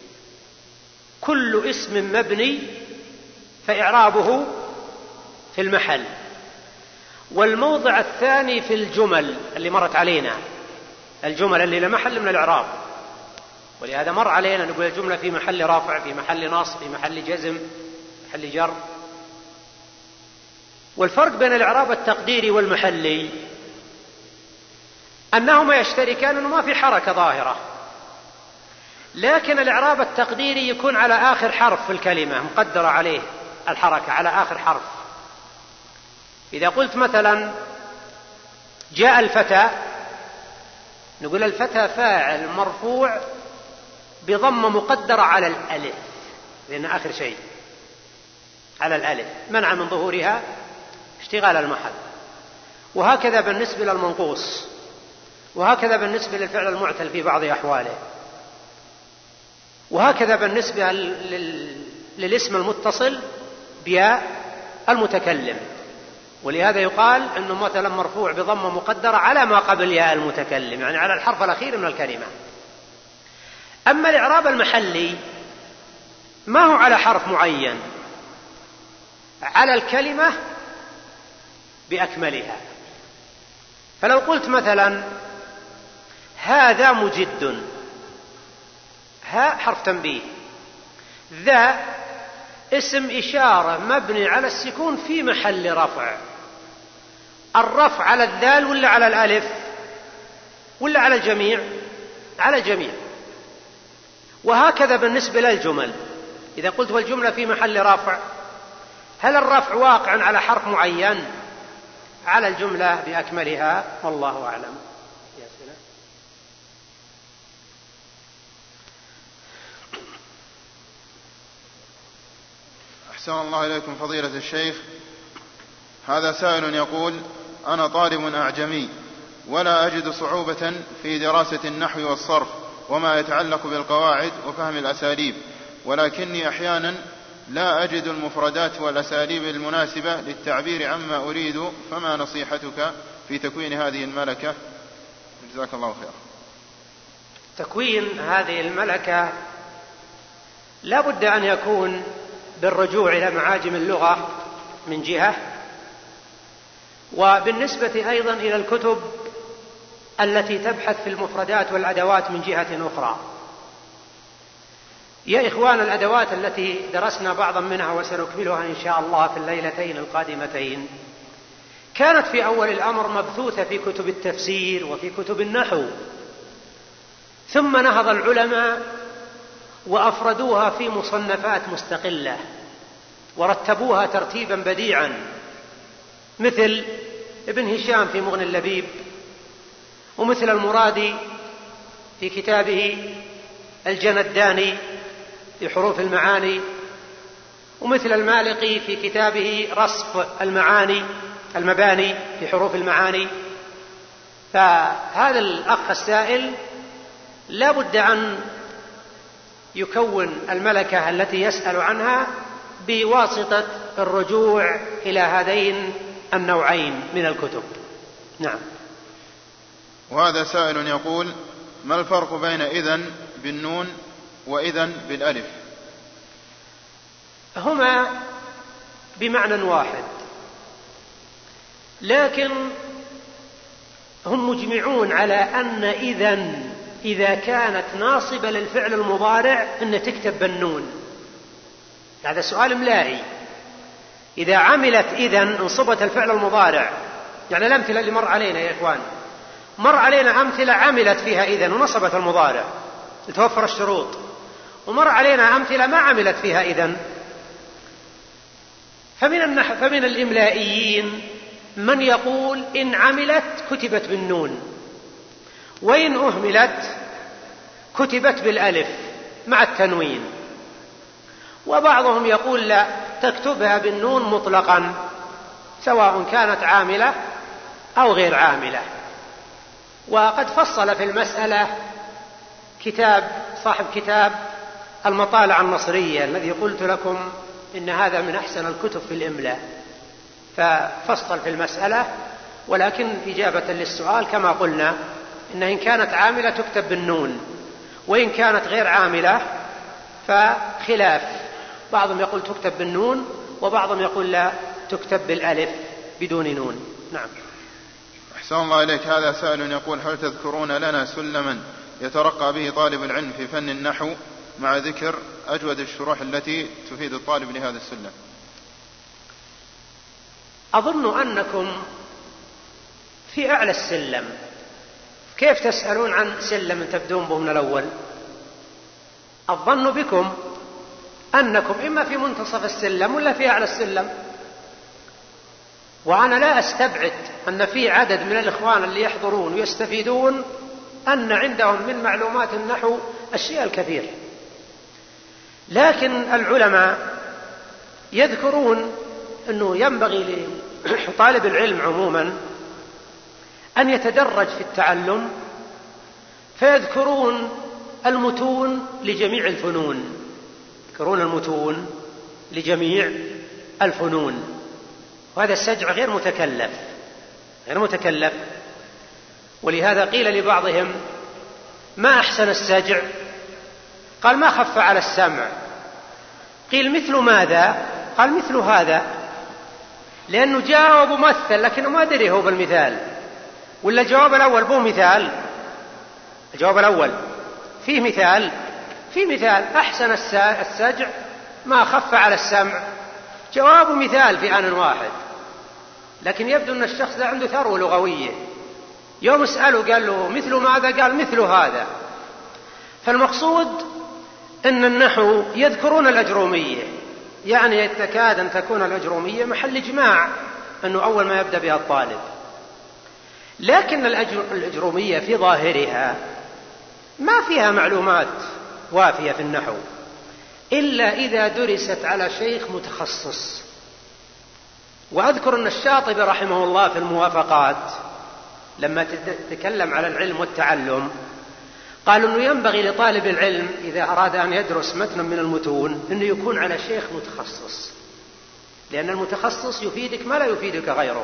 كل اسم مبني فإعرابه في المحل. والموضع الثاني في الجمل اللي مرت علينا، الجمل اللي لا محل من الإعراب، ولهذا مر علينا نقول الجملة في محل رافع، في محل نصب، في محل جزم، محل جر. والفرق بين الإعراب التقديري والمحلي أنهما يشتركان أنه ما في حركة ظاهرة، لكن الإعراب التقديري يكون على آخر حرف في الكلمة، مقدرة عليه الحركة على آخر حرف. إذا قلت مثلا جاء الفتى، نقول الفتى فاعل مرفوع بضمة مقدرة على الألف، لأن آخر شيء على الألف منع من ظهورها اشتغال المحل. وهكذا بالنسبة للمنقوص، وهكذا بالنسبة للفعل المعتل في بعض أحواله، وهكذا بالنسبة للاسم المتصل بياء المتكلم. ولهذا يقال أنه مثلا مرفوع بضمة مقدرة على ما قبل ياء المتكلم، يعني على الحرف الأخير من الكلمة. أما الإعراب المحلي ما هو على حرف معين، على الكلمة بأكملها. فلو قلت مثلا هذا مجد، ها حرف تنبيه، ذا اسم إشارة مبني على السكون في محل رفع. الرفع على الذال ولا على الألف ولا على الجميع؟ على الجميع. وهكذا بالنسبة للجمل، إذا قلت والجملة في محل رفع، هل الرفع واقع على حرف معين؟ على الجملة بأكملها، والله أعلم. أحسن الله إليكم فضيلة الشيخ. هذا سائل يقول: أنا طالب أعجمي ولا أجد صعوبة في دراسة النحو والصرف وما يتعلق بالقواعد وفهم الأساليب، ولكني أحيانا لا أجد المفردات والأساليب المناسبة للتعبير عما أريد، فما نصيحتك في تكوين هذه الملكة؟ جزاك الله خير. تكوين هذه الملكة لا بد أن يكون بالرجوع إلى معاجم اللغة من جهة، وبالنسبة أيضا إلى الكتب التي تبحث في المفردات والأدوات من جهة أخرى. يا إخوان، الأدوات التي درسنا بعضا منها وسنكملها إن شاء الله في الليلتين القادمتين كانت في أول الأمر مبثوثة في كتب التفسير وفي كتب النحو، ثم نهض العلماء وأفردوها في مصنفات مستقلة ورتبوها ترتيبا بديعا، مثل ابن هشام في مغني اللبيب، ومثل المرادي في كتابه الجنداني في حروف المعاني، ومثل المالقي في كتابه رصف المعاني المباني في حروف المعاني. فهذا الأخ السائل لا بد أن يكون الملكة التي يسأل عنها بواسطة الرجوع إلى هذين النوعين من الكتب. نعم. وهذا سائل يقول: ما الفرق بين إذن بالنون وإذن بالألف؟ هما بمعنى واحد، لكن هم مجمعون على أن إذن إذا كانت ناصبة للفعل المضارع أن تكتب بالنون. هذا سؤال ملاهي. إذا عملت إذن انصبت الفعل المضارع، يعني الأمثلة اللي مر علينا يا إخوان، مر علينا أمثلة عملت فيها إذن ونصبت المضارع لتوفر الشروط، ومر علينا أمثلة ما عملت فيها إذن. فمن, النح... فمن الإملائيين من يقول إن عملت كتبت بالنون، وإن أهملت كتبت بالألف مع التنوين. وبعضهم يقول لا، تكتبها بالنون مطلقا سواء كانت عاملة أو غير عاملة. وقد فصل في المسألة كتاب صاحب كتاب المطالع النصرية الذي قلت لكم إن هذا من أحسن الكتب في الإملاء، ففصل في المسألة. ولكن إجابة للسؤال كما قلنا إن إن كانت عاملة تكتب بالنون، وإن كانت غير عاملة فخلاف، بعضهم يقول تكتب بالنون وبعضهم يقول لا تكتب بالألف بدون نون. نعم. أحسن الله إليك. هذا سائل يقول: هل تذكرون لنا سلما يترقى به طالب العلم في فن النحو مع ذكر أجود الشروح التي تفيد الطالب لهذا السلم؟ أظن أنكم في أعلى السلم، كيف تسألون عن سلم تبدون به من الأول؟ الظن بكم أنكم إما في منتصف السلم ولا في أعلى السلم، وأنا لا أستبعد أن في عدد من الإخوان اللي يحضرون ويستفيدون أن عندهم من معلومات النحو الشيء الكثير، لكن العلماء يذكرون أنه ينبغي لطالب العلم عموما أن يتدرج في التعلم، فيذكرون المتون لجميع الفنون، يذكرون المتون لجميع الفنون، وهذا السجع غير متكلف غير متكلف ولهذا قيل لبعضهم: ما أحسن السجع؟ قال: ما خف على السمع. قيل: مثل ماذا؟ قال: مثل هذا، لأنه جاوب ممثل لكنه ما أدري هو بالمثال، ولا الجواب الأول مو مثال، الجواب الأول فيه مثال فيه مثال أحسن السجع ما خف على السمع، جواب مثال في آن واحد، لكن يبدو أن الشخص ده عنده ثروة لغوية، يوم اسأله قال له مثل ماذا؟ قال: مثل هذا. فالمقصود أن النحو يذكرون الأجرومية، يعني تكاد أن تكون الأجرومية محل إجماع أنه أول ما يبدأ بها الطالب، لكن الأجرومية في ظاهرها ما فيها معلومات وافية في النحو إلا إذا درست على شيخ متخصص. وأذكر أن الشاطبي رحمه الله في الموافقات لما تتكلم على العلم والتعلم قال أنه ينبغي لطالب العلم إذا أراد أن يدرس متنا من المتون أنه يكون على شيخ متخصص، لأن المتخصص يفيدك ما لا يفيدك غيره.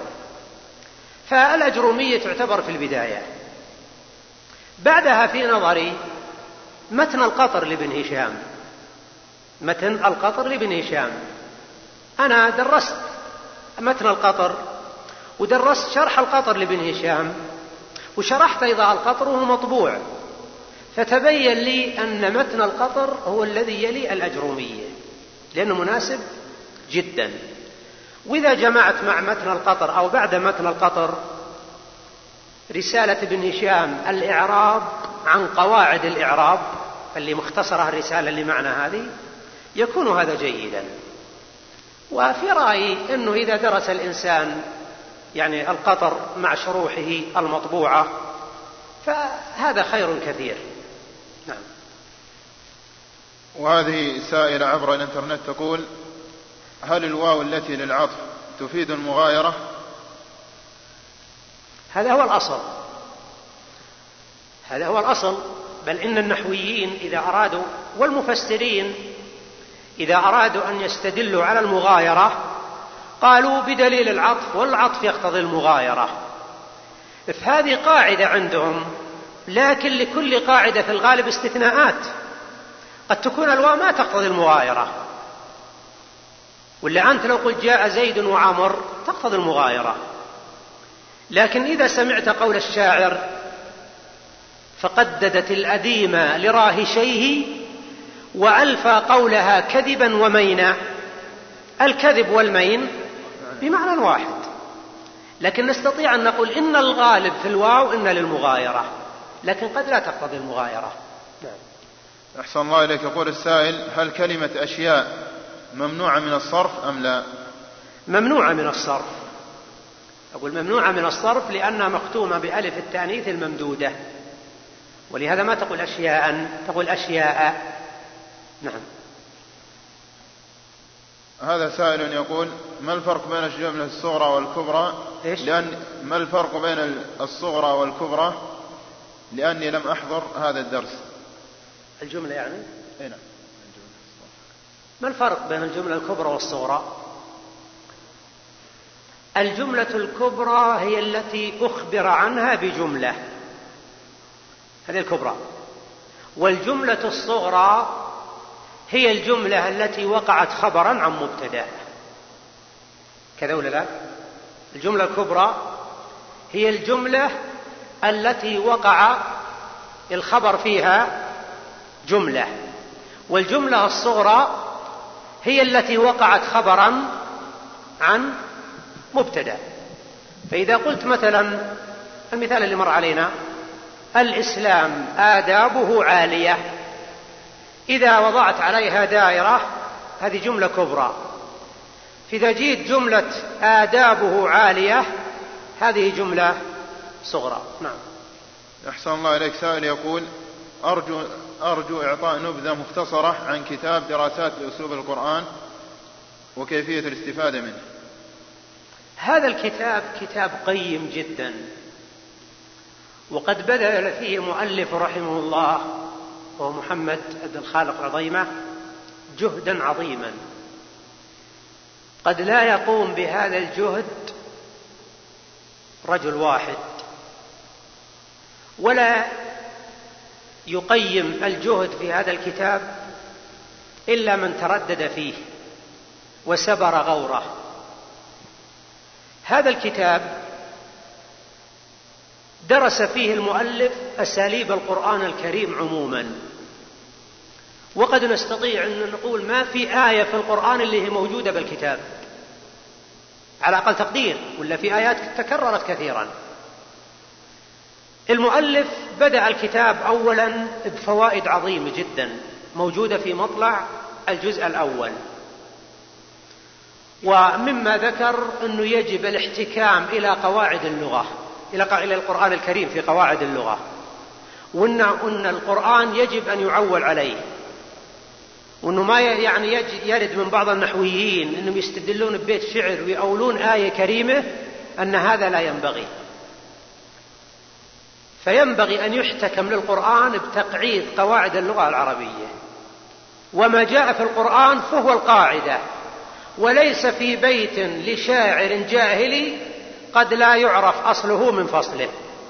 فالأجرومية تعتبر في البداية. بعدها في نظري متن القطر لابن هشام، متن القطر لابن هشام، أنا درست متن القطر ودرست شرح القطر لابن هشام، وشرحت أيضا القطر وهو مطبوع، فتبين لي أن متن القطر هو الذي يلي الأجرومية لأنه مناسب جدا. وإذا جمعت مع متن القطر أو بعد متن القطر رسالة ابن هشام الإعراب عن قواعد الإعراب اللي مختصرة الرسالة اللي معنا هذه، يكون هذا جيدا. وفي رأيي أنه إذا درس الإنسان يعني القطر مع شروحه المطبوعة فهذا خير كثير. نعم. وهذه سائلة عبر الإنترنت تقول: هل الواو التي للعطف تفيد المغايرة؟ هذا هو الأصل، هذا هو الأصل، بل إن النحويين إذا أرادوا والمفسرين إذا أرادوا أن يستدلوا على المغايرة قالوا بدليل العطف، والعطف يقتضي المغايرة. فهذه قاعدة عندهم، لكن لكل قاعدة في الغالب استثناءات، قد تكون الواو ما تقتضي المغايرة، ولا أنت لو قلت جاء زيد وعمر تقتضي المغايرة. لكن إذا سمعت قول الشاعر: فقددت الأديم لراهشيه وألفى قولها كذبا ومينا، الكذب والمين بمعنى واحد، لكن نستطيع أن نقول إن الغالب في الواو إن للمغايرة، لكن قد لا تقتضي المغايرة. نعم. أحسن الله إليك. يقول السائل: هل كلمة أشياء ممنوعة من الصرف أم لا؟ ممنوعة من الصرف. أقول ممنوعة من الصرف لأنها مختومة بألف التأنيث الممدودة، ولهذا ما تقول أشياء، تقول أشياء. نعم. هذا سائل يقول: ما الفرق بين الجملة الصغرى والكبرى؟ إيش؟ لأن ما الفرق بين الصغرى والكبرى لأني لم أحضر هذا الدرس. الجملة يعني؟ إيه نعم. ما الفرق بين الجملة الكبرى والصغرى؟ الجملة الكبرى هي التي أخبر عنها بجملة، هذه الكبرى، والجملة الصغرى هي الجملة التي وقعت خبرا عن مبتدأ، كذا ولا لا؟ الجملة الكبرى هي الجملة التي وقع الخبر فيها جملة، والجملة الصغرى هي التي وقعت خبرا عن مبتدأ. فإذا قلت مثلا المثال اللي مر علينا: الإسلام آدابه عالية، إذا وضعت عليها دائرة هذه جملة كبرى. فإذا جيت جملة آدابه عالية هذه جملة صغرى. نعم. أحسن الله إليك. سائل يقول: أرجو, أرجو إعطاء نبذة مختصرة عن كتاب دراسات لأسلوب القرآن وكيفية الاستفادة منه. هذا الكتاب كتاب قيم جدا، وقد بذل فيه المؤلف رحمه الله وهو محمد عبد الخالق رضيمة جهدا عظيما، قد لا يقوم بهذا الجهد رجل واحد، ولا يقيم الجهد في هذا الكتاب إلا من تردد فيه وسبر غوره. هذا الكتاب درس فيه المؤلف أساليب القرآن الكريم عموما، وقد نستطيع أن نقول ما في آية في القرآن اللي هي موجودة بالكتاب على أقل تقدير، ولا في آيات تكررت كثيرا. المؤلف بدأ الكتاب أولا بفوائد عظيمة جدا موجودة في مطلع الجزء الأول، ومما ذكر أنه يجب الاحتكام إلى قواعد اللغة، إلى القرآن الكريم في قواعد اللغة، وأن أن القرآن يجب أن يعول عليه، وأنه ما يعني يرد من بعض النحويين أنهم يستدلون ببيت شعر ويأولون آية كريمة أن هذا لا ينبغي. فينبغي أن يحتكم للقرآن بتقعيد قواعد اللغة العربية، وما جاء في القرآن فهو القاعدة، وليس في بيت لشاعر جاهلي قد لا يعرف أصله من فصله.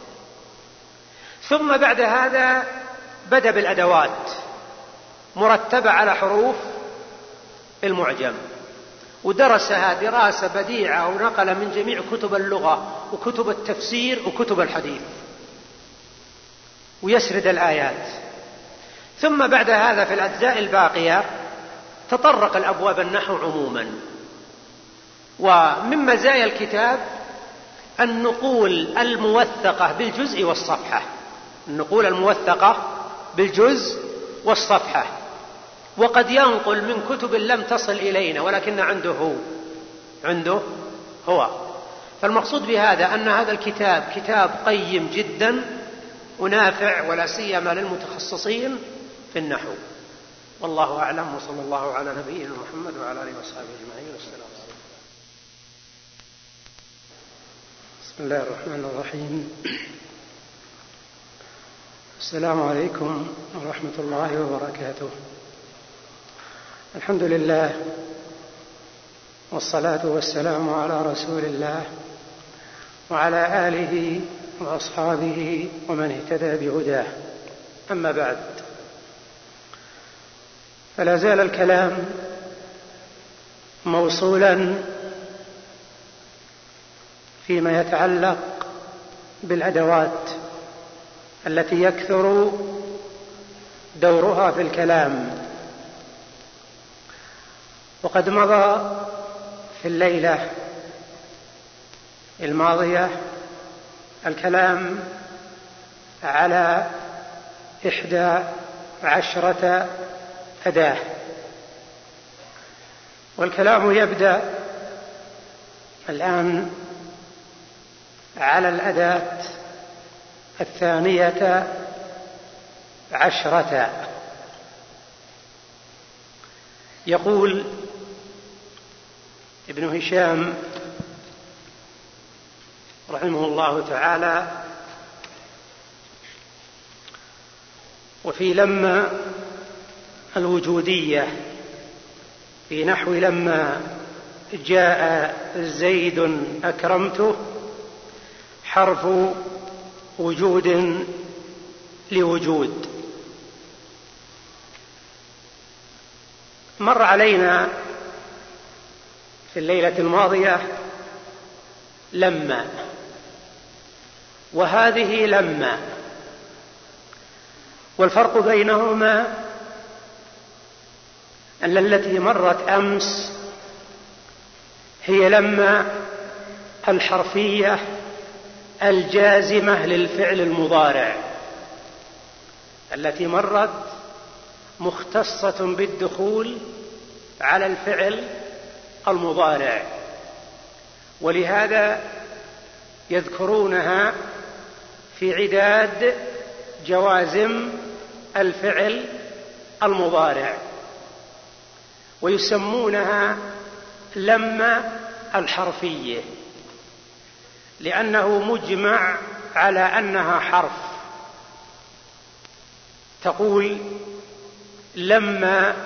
ثم بعد هذا بدأ بالأدوات مرتبة على حروف المعجم، ودرسها دراسة بديعة ونقل من جميع كتب اللغة وكتب التفسير وكتب الحديث، ويسرد الآيات. ثم بعد هذا في الأجزاء الباقية تطرق الأبواب النحو عموما. ومن مزايا الكتاب النقول الموثقة بالجزء والصفحة، النقول الموثقة بالجزء والصفحة، وقد ينقل من كتب لم تصل إلينا ولكن عنده هو عنده هو فالمقصود بهذا أن هذا الكتاب كتاب قيم جدا ونافع، ولا سيما للمتخصصين في النحو. والله أعلم، وصلى الله على نبينا محمد وعلى آله وصحبه أجمعين. والسلام عليكم. بسم الله الرحمن الرحيم. السلام عليكم ورحمة الله وبركاته. الحمد لله والصلاة والسلام على رسول الله وعلى آله وأصحابه ومن اهتدى بهداه. أما بعد، فلا زال الكلام موصولا فيما يتعلق بالأدوات التي يكثر دورها في الكلام. وقد مضى في الليلة الماضية الكلام على إحدى عشرة أداة، والكلام يبدأ الآن على الأداة الثانية عشرة. يقول ابن هشام رحمه الله تعالى: وفي لما الوجودية في نحو لما جاء زيد أكرمته حرف وجود لوجود. مر علينا في الليلة الماضية لما، وهذه لما، والفرق بينهما أن التي مرت أمس هي لما الحرفية الجازمة للفعل المضارع، التي مرت مختصة بالدخول على الفعل المضارع، ولهذا يذكرونها في عداد جوازم الفعل المضارع، ويسمونها لما الحرفية، لأنه مجمع على أنها حرف. تقول لما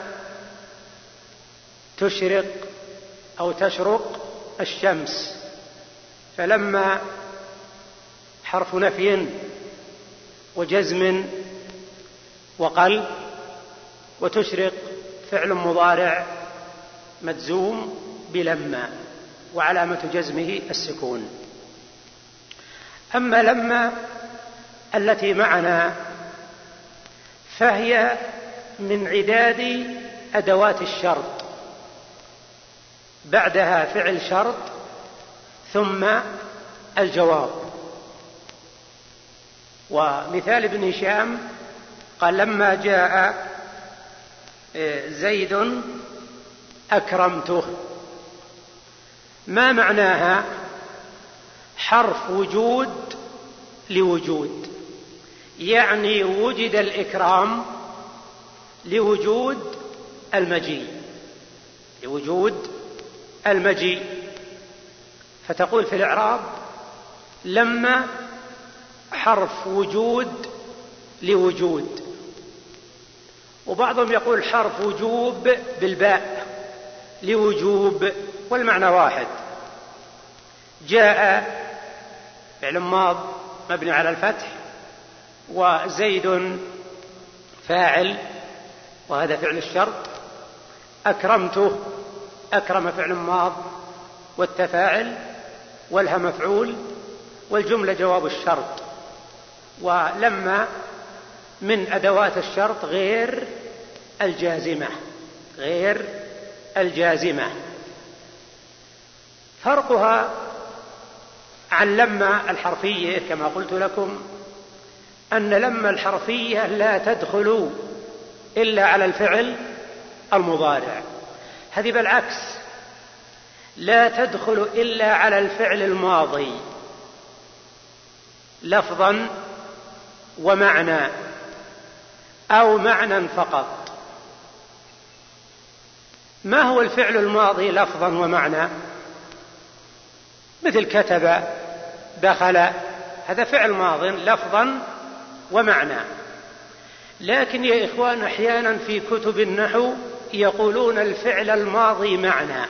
تشرق أو تشرق الشمس، فلما حرف نفي وجزم وقلب، وتشرق فعل مضارع مجزوم بلما وعلامة جزمه السكون. أما لما التي معنا فهي من عداد أدوات الشرط، بعدها فعل شرط ثم الجواب. ومثال ابن هشام قال لما جاء زيد أكرمته. ما معناها؟ حرف وجود لوجود، يعني وجد الإكرام لوجود المجيء، لوجود المجيء. فتقول في الإعراب لما حرف وجود لوجود. وبعضهم يقول حرف وجوب بالباء لوجوب، والمعنى واحد. جاء فعل ماض مبني على الفتح، وزيد فاعل وهذا فعل الشرط، أكرمته أكرم فعل ماض والتفاعل والها مفعول والجملة جواب الشرط. ولما من أدوات الشرط غير الجازمة، غير الجازمة. فرقها عن لما الحرفية كما قلت لكم أن لما الحرفية لا تدخل إلا على الفعل المضارع، هذه بالعكس لا تدخل إلا على الفعل الماضي لفظا ومعنى أو معنى فقط. ما هو الفعل الماضي لفظا ومعنى؟ مثل كتب، دخل، هذا فعل ماض لفظا ومعنى. لكن يا إخوان أحيانا في كتب النحو يقولون الفعل الماضي معنى.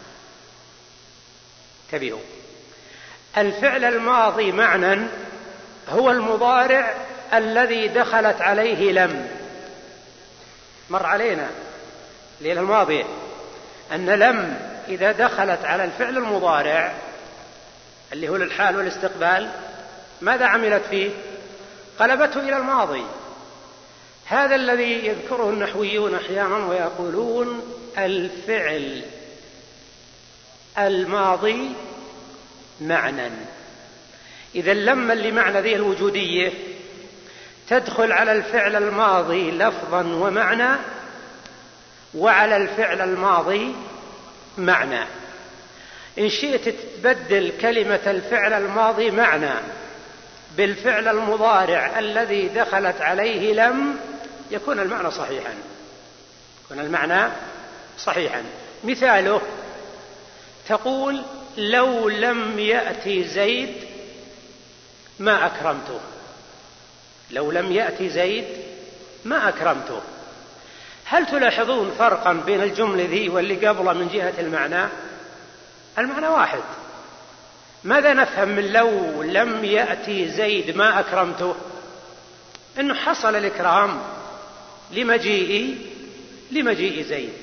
انتبهوا، الفعل الماضي معنى هو المضارع الذي دخلت عليه لم. مر علينا الليلة الماضية أن لم إذا دخلت على الفعل المضارع اللي هو الحال والاستقبال ماذا عملت فيه؟ قلبته إلى الماضي. هذا الذي يذكره النحويون أحيانا ويقولون الفعل الماضي معنى. إذا لما اللي معنى ذي الوجودية تدخل على الفعل الماضي لفظا ومعنى وعلى الفعل الماضي معنى. إن شئت تبدل كلمة الفعل الماضي معنى بالفعل المضارع الذي دخلت عليه لم يكون المعنى صحيحا، يكون المعنى صحيحا. مثاله تقول لو لم يأتي زيد ما أكرمته. لو لم يأتي زيد ما أكرمته. هل تلاحظون فرقا بين الجملة ذي واللي قبل من جهة المعنى؟ المعنى واحد. ماذا نفهم من لو لم يأتي زيد ما أكرمته؟ إنه حصل الإكرام لمجيء لمجيء زيد.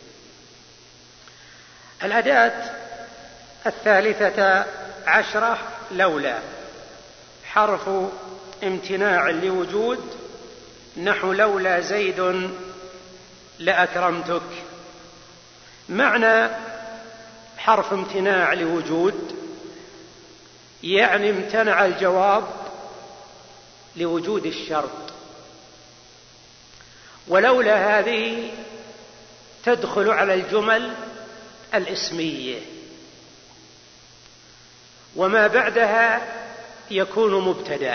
الأداة الثالثة عشرة لولا، حرف امتناع لوجود، نحو لولا زيد لأكرمتك. معنى حرف امتناع لوجود يعني امتنع الجواب لوجود الشرط. ولولا هذه تدخل على الجمل الاسمية، وما بعدها يكون مبتدأ،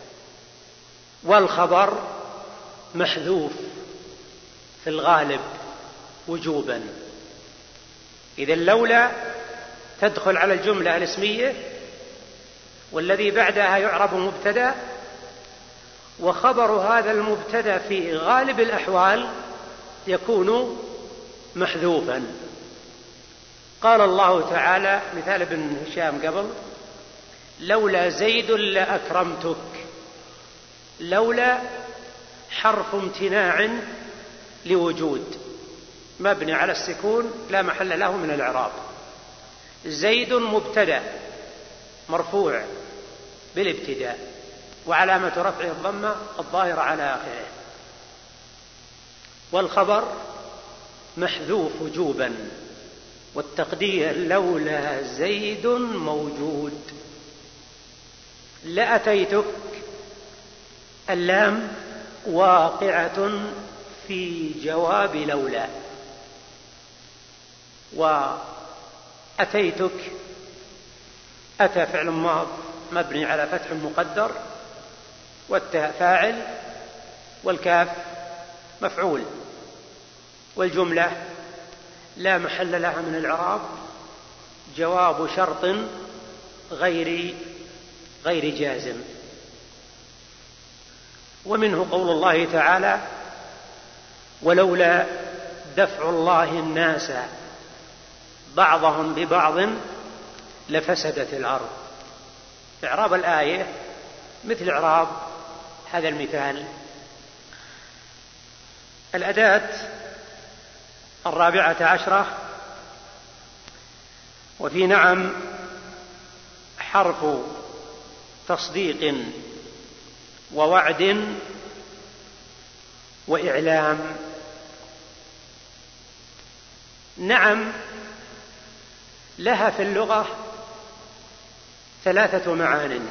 والخبر محذوف في الغالب وجوبا. إذا لولا تدخل على الجملة الاسمية، والذي بعدها يعرب مبتدأ، وخبر هذا المبتدأ في غالب الأحوال يكون محذوفا. قال الله تعالى مثال ابن هشام قبل: لولا زيد لأكرمتك. لولا حرف امتناع لوجود مبني على السكون لا محل له من الإعراب. زيد مبتدأ مرفوع بالابتداء وعلامة رفعه الضمة الظاهرة على آخره، والخبر محذوف وجوبا، والتقدير لولا زيد موجود. لأتيتك اللام واقعة في جواب لولا، وأتيتك أتى فعل ماض مبني على فتح مقدر، والتاء فاعل، والكاف مفعول، والجملة لا محل لها من الإعراب، جواب شرط غير غير جازم. ومنه قول الله تعالى: ولولا دفع الله الناس بعضهم ببعض لفسدت الأرض. إعراب الآية مثل إعراب هذا المثال. الأداة الرابعة عشرة: وفي نعم حرف تصديق ووعد وإعلام. نعم لها في اللغة ثلاثة معان: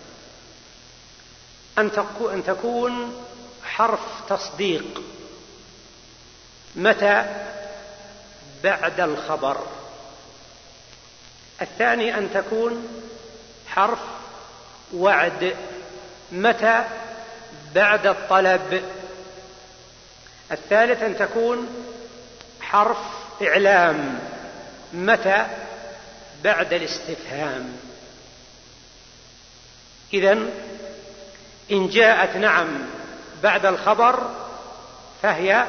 أن تكون حرف تصديق متى؟ بعد الخبر. الثاني أن تكون حرف وعد متى؟ بعد الطلب. الثالث أن تكون حرف إعلام متى؟ بعد الاستفهام. إذن إن جاءت نعم بعد الخبر فهي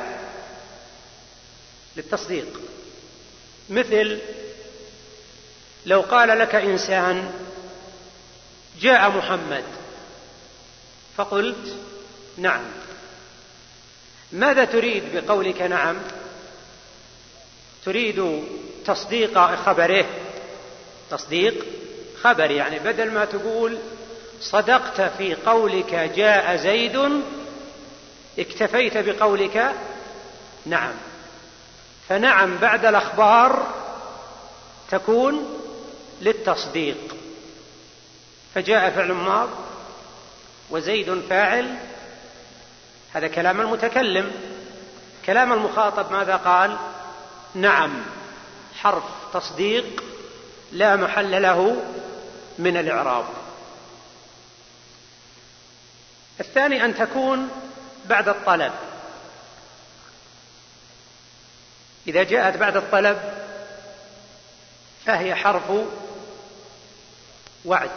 للتصديق. مثل لو قال لك إنسان: جاء محمد، فقلت: نعم. ماذا تريد بقولك نعم؟ تريد تصديق خبره، تصديق خبر، يعني بدل ما تقول صدقت في قولك جاء زيد، اكتفيت بقولك نعم. فنعم بعد الأخبار تكون للتصديق، فجاء فعل ماض وزيد فاعل، هذا كلام المتكلم. كلام المخاطب ماذا قال؟ نعم حرف تصديق لا محل له من الإعراب. الثاني أن تكون بعد الطلب. إذا جاءت بعد الطلب فهي حرف وعد.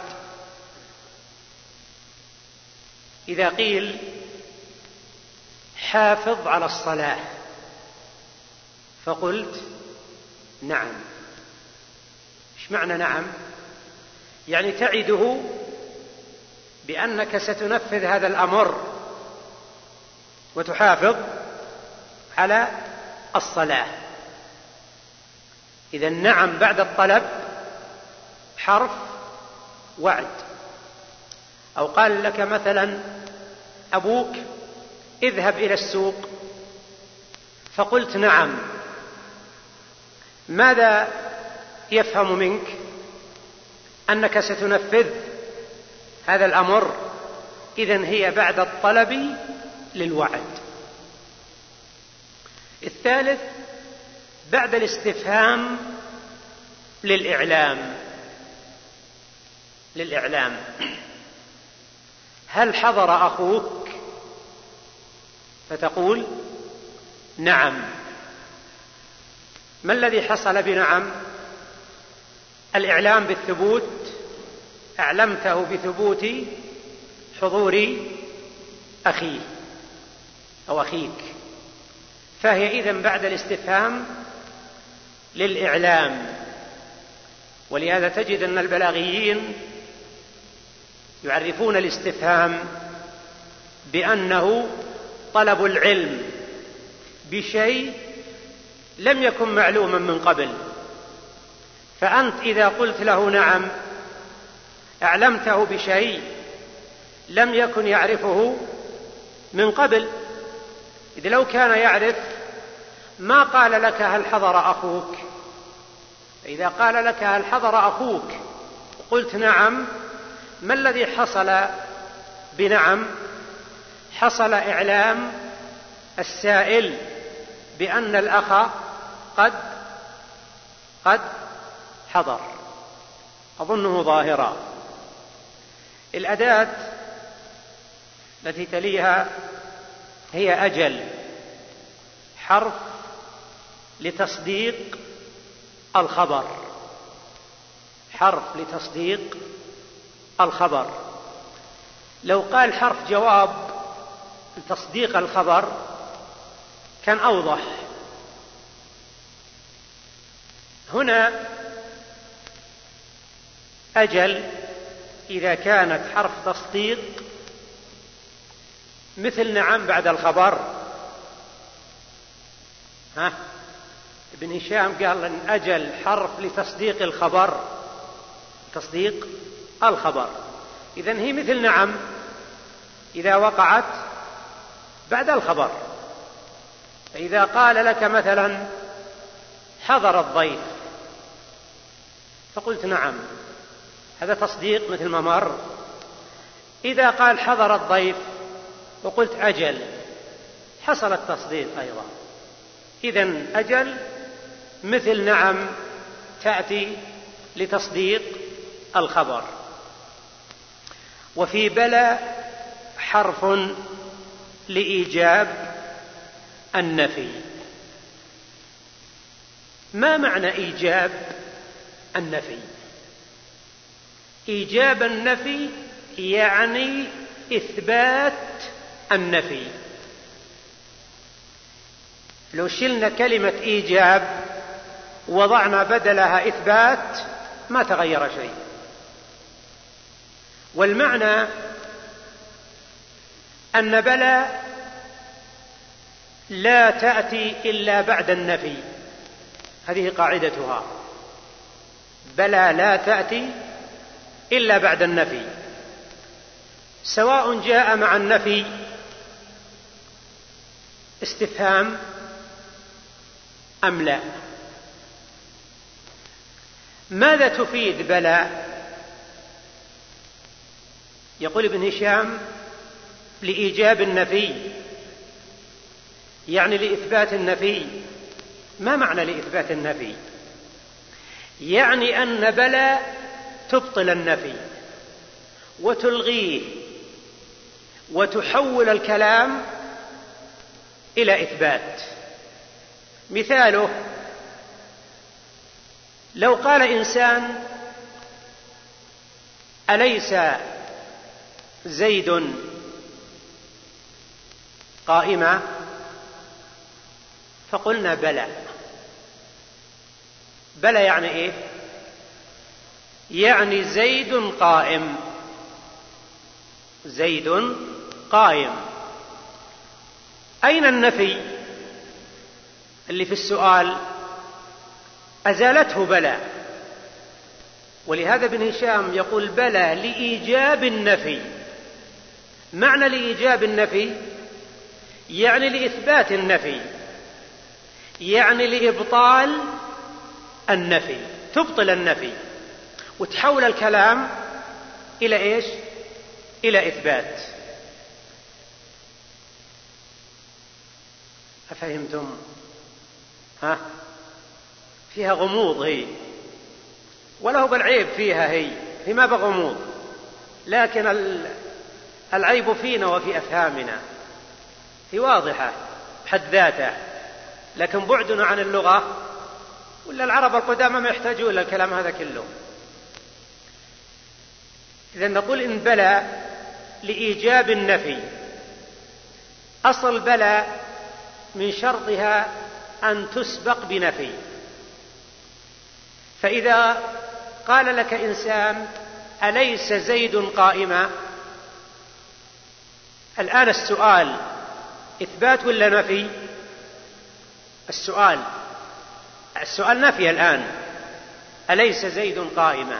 إذا قيل: حافظ على الصلاة، فقلت: نعم. إيش معنى نعم؟ يعني تعده بأنك ستنفذ هذا الأمر وتحافظ على الصلاة. إذا نعم بعد الطلب حرف وعد. أو قال لك مثلا أبوك: اذهب إلى السوق، فقلت: نعم. ماذا يفهم منك؟ أنك ستنفذ هذا الأمر. إذن هي بعد الطلب للوعد. الثالث بعد الاستفهام للإعلام للإعلام هل حضر أخوك؟ فتقول نعم. ما الذي حصل بنعم؟ الإعلام بالثبوت، أعلمته بثبوت حضور أخيه أو أخيك، فهي إذن بعد الاستفهام للإعلام. ولهذا تجد أن البلاغيين يعرفون الاستفهام بأنه طلب العلم بشيء لم يكن معلوما من قبل، فأنت إذا قلت له نعم أعلمته بشيء لم يكن يعرفه من قبل. إذ لو كان يعرف ما قال لك هل حضر أخوك. فإذا قال لك هل حضر أخوك وقلت نعم، ما الذي حصل بنعم؟ حصل إعلام السائل بأن الأخ قد قد حضر. أظنه ظاهرا. الأداة التي تليها هي أجل، حرف لتصديق الخبر، حرف لتصديق الخبر. لو قال حرف جواب لتصديق الخبر كان أوضح. هنا أجل إذا كانت حرف تصديق مثل نعم بعد الخبر. ها ابن هشام قال أن أجل حرف لتصديق الخبر، تصديق الخبر. إذن هي مثل نعم إذا وقعت بعد الخبر. فإذا قال لك مثلا حضر الضيف فقلت نعم، هذا تصديق مثل ما مر. إذا قال حضر الضيف وقلت أجل حصل التصديق أيضا. إذن أجل مثل نعم تأتي لتصديق الخبر. وفي بلى حرف لإيجاب النفي. ما معنى إيجاب النفي؟ إيجاب النفي يعني إثبات النفي. لو شلنا كلمة إيجاب وضعنا بدلها إثبات ما تغير شيء. والمعنى أن بلى لا تأتي إلا بعد النفي، هذه قاعدتها، بلى لا تأتي إلا بعد النفي، سواء جاء مع النفي استفهام أم لا. ماذا تفيد بلى؟ يقول ابن هشام لإيجاب النفي يعني لإثبات النفي. ما معنى لإثبات النفي؟ يعني أن بلى تبطل النفي وتلغيه وتحول الكلام إلى إثبات. مثاله لو قال إنسان أليس زيد قائما؟ فقلنا بلى. بلى يعني إيه؟ يعني زيد قائم، زيد قائم. أين النفي اللي في السؤال؟ أزالته بلى. ولهذا ابن هشام يقول بلى لإيجاب النفي. معنى لإيجاب النفي يعني لإثبات النفي، يعني لإبطال النفي، تبطل النفي وتحول الكلام إلى إيش؟ إلى إثبات. أفهمتم؟ ها فيها غموض هي، وله بالعيب فيها هي هي ما بغموض، لكن العيب فينا وفي أفهامنا. هي واضحة بحد ذاتها، لكن بعدنا عن اللغة، ولا العرب القدامى ما يحتاجون إلى الكلام هذا كله. إذا نقول إن بلى لإيجاب النفي، أصل بلى من شرطها أن تسبق بنفي. فإذا قال لك إنسان أليس زيد قائما، الآن السؤال إثبات ولا نفي؟ السؤال السؤال نفي الآن، أليس زيد قائما.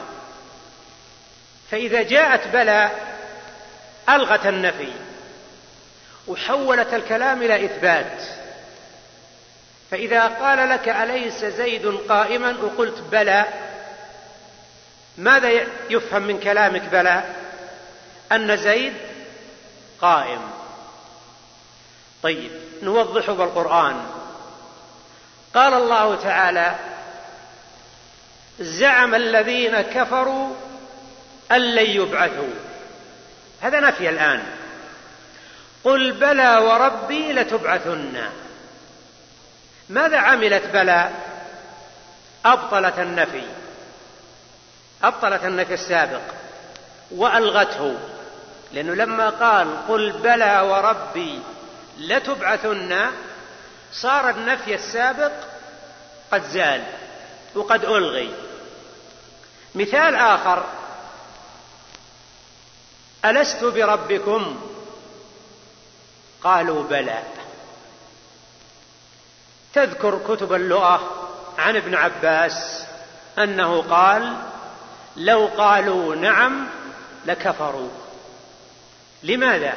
فإذا جاءت بلى ألغت النفي وحولت الكلام إلى إثبات. فإذا قال لك أليس زيد قائما وقلت بلى، ماذا يفهم من كلامك بلى؟ أن زيد قائم. طيب نوضحه بالقرآن. قال الله تعالى: زعم الذين كفروا أن لن يبعثوا، هذا نفي الآن. قل بلى وربي لتبعثن. ماذا عملت بلى؟ أبطلت النفي، أبطلت النفي السابق وألغته، لأنه لما قال قل بلى وربي لتبعثن صار النفي السابق قد زال وقد ألغي. مثال آخر: ألست بربكم؟ قالوا بلى. تذكر كتب اللغة عن ابن عباس أنه قال: لو قالوا نعم لكفروا. لماذا؟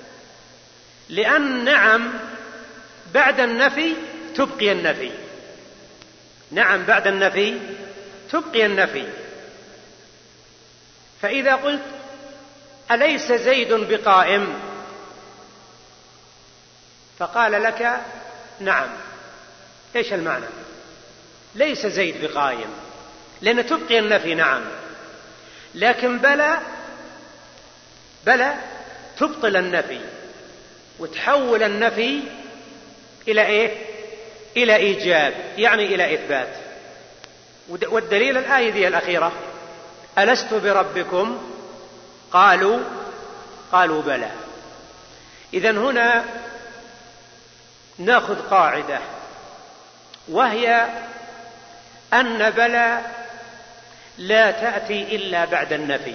لأن نعم بعد النفي تبقي النفي، نعم بعد النفي تبقي النفي. فإذا قلت أليس زيد بقائم، فقال لك نعم، إيش المعنى؟ ليس زيد بقائم، لأن تبقي النفي نعم. لكن بلى بلى تبطل النفي وتحول النفي إلى إيه؟ إلى إيجاب، يعني إلى إثبات. والدليل الآية ذي الأخيرة: ألست بربكم؟ قالوا قالوا بلى. إذن هنا نأخذ قاعدة، وهي أن بلى لا تأتي إلا بعد النفي،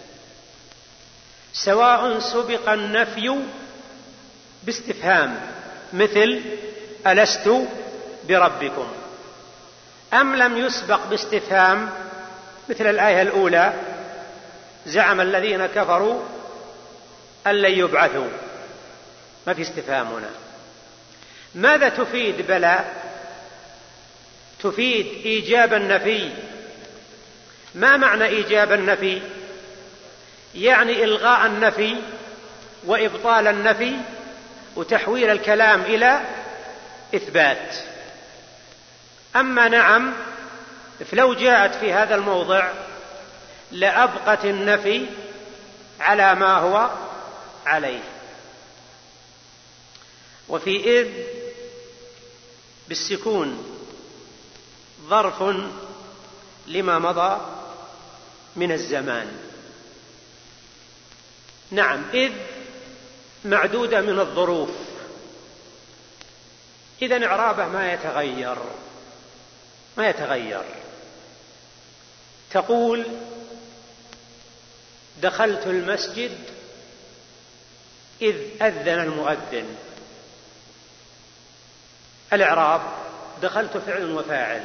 سواء سبق النفي باستفهام مثل ألست بربكم، أم لم يسبق باستفهام مثل الآية الأولى: زعم الذين كفروا أن لن يبعثوا. ما في استفهام هنا. ماذا تفيد بلى؟ تفيد إيجاب النفي. ما معنى إيجاب النفي؟ يعني إلغاء النفي وإبطال النفي وتحويل الكلام إلى إثبات. أما نعم فلو جاءت في هذا الموضع لأبقت النفي على ما هو عليه. وفي إذ بالسكون ظرف لما مضى من الزمان. نعم، إذ معدودة من الظروف، إذن إعرابه ما يتغير ما يتغير. تقول: دخلت المسجد إذ أذن المؤذن. الإعراب: دخلت فعل وفاعل،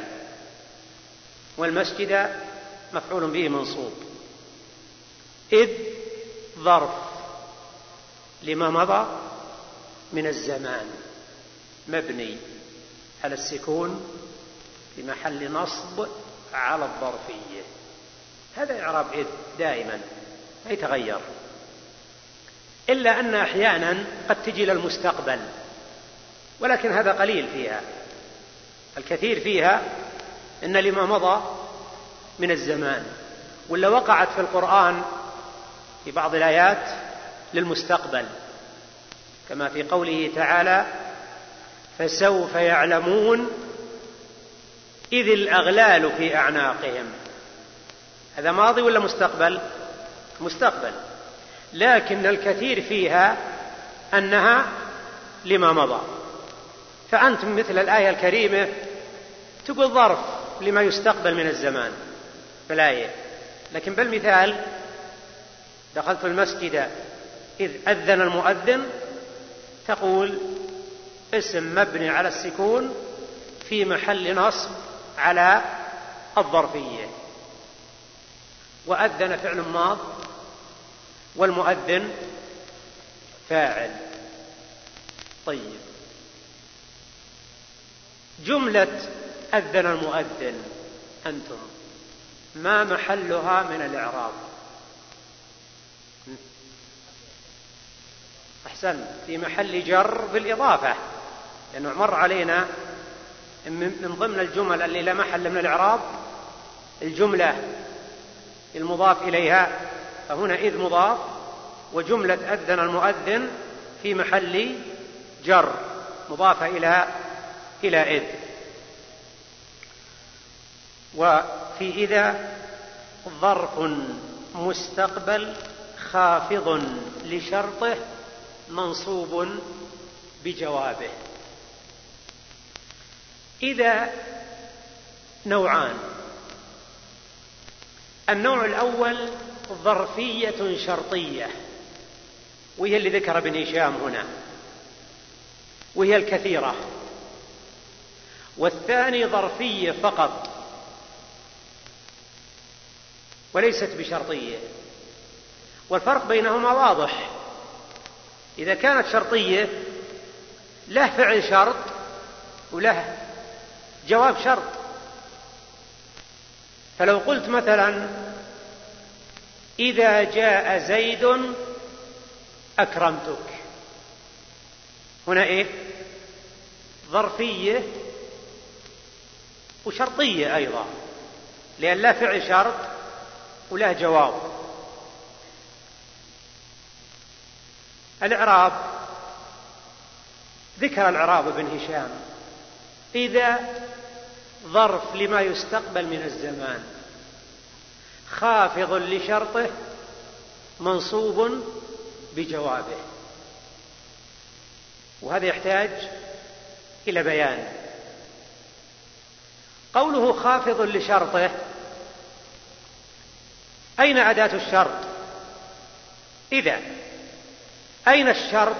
والمسجد مفعول به منصوب. إذ ظرف لما مضى من الزمان مبني على السكون في محل نصب على الظرفية. هذا إعراب إذ دائما ما يتغير، إلا أن أحيانا قد تجي للمستقبل، ولكن هذا قليل فيها. الكثير فيها إن لما مضى من الزمان، ولا وقعت في القرآن في بعض الآيات للمستقبل، كما في قوله تعالى: فسوف يعلمون إذ الأغلال في أعناقهم. هذا ماضي ولا مستقبل؟ مستقبل، لكن الكثير فيها أنها لما مضى. فأنت مثل الآية الكريمة تقول ظرف لما يستقبل من الزمان في الآية، لكن بالمثال: دخلت المسجد إذ أذن المؤذن، تقول اسم مبني على السكون في محل نصب على الظرفية، وأذن فعل ماض والمؤذن فاعل. طيب، جملة أذن المؤذن أنتم ما محلها من الإعراب؟ أحسن، في محل جر بالإضافة، لأنه مر علينا من ضمن الجمل اللي لا محل من الإعراب الجملة المضاف إليها، فهنا إذ مضاف، وجملة أذن المؤذن في محل جر مضافة إلى إلى إذ. وفي إذا ظرف مستقبل خافض لشرطه منصوب بجوابه. إذا نوعان: النوع الأول ظرفية شرطية، وهي اللي ذكر ابن هشام هنا، وهي الكثيرة. والثاني ظرفية فقط وليست بشرطية، والفرق بينهما واضح. إذا كانت شرطية له فعل شرط وله جواب شرط، فلو قلت مثلا: إذا جاء زيد أكرمتك، هنا إيه؟ ظرفية وشرطية أيضا، لأن لا فعل شرط ولا جواب. الإعراب ذكر الإعراب ابن هشام: إذا ظرف لما يستقبل من الزمان خافض لشرطه منصوب بجوابه. وهذا يحتاج إلى بيان. قوله خافض لشرطه، أين أداة الشرط؟ إذا. أين الشرط؟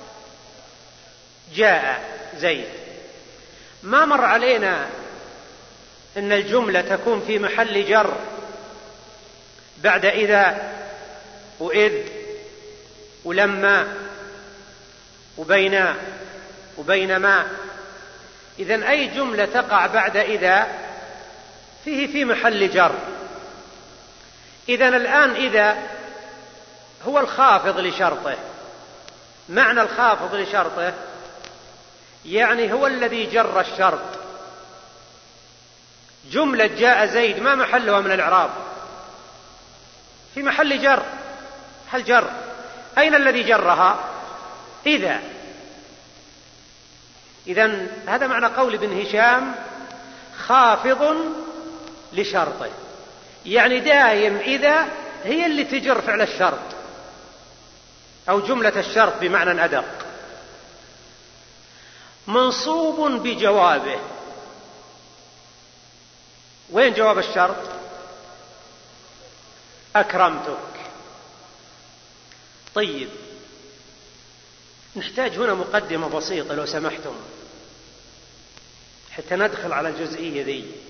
جاء زيد. ما مر علينا أن الجملة تكون في محل جر بعد إذا وإذ ولما وبين وبينما. إذن أي جملة تقع بعد إذا فيه في محل جر. إذن الآن إذا هو الخافض لشرطه. معنى الخافض لشرطه يعني هو الذي جر الشرط. جملة جاء زيد ما محلها من الإعراب؟ في محل جر، محل جر. أين الذي جرها؟ إذا. إذن هذا معنى قول ابن هشام خافض لشرطه، يعني دائم إذا هي اللي تجر فعل الشرط أو جملة الشرط بمعنى أدق، منصوب بجوابه. وين جواب الشرط؟ أكرمتك. طيب، نحتاج هنا مقدمة بسيطة لو سمحتم حتى ندخل على الجزئية ذي.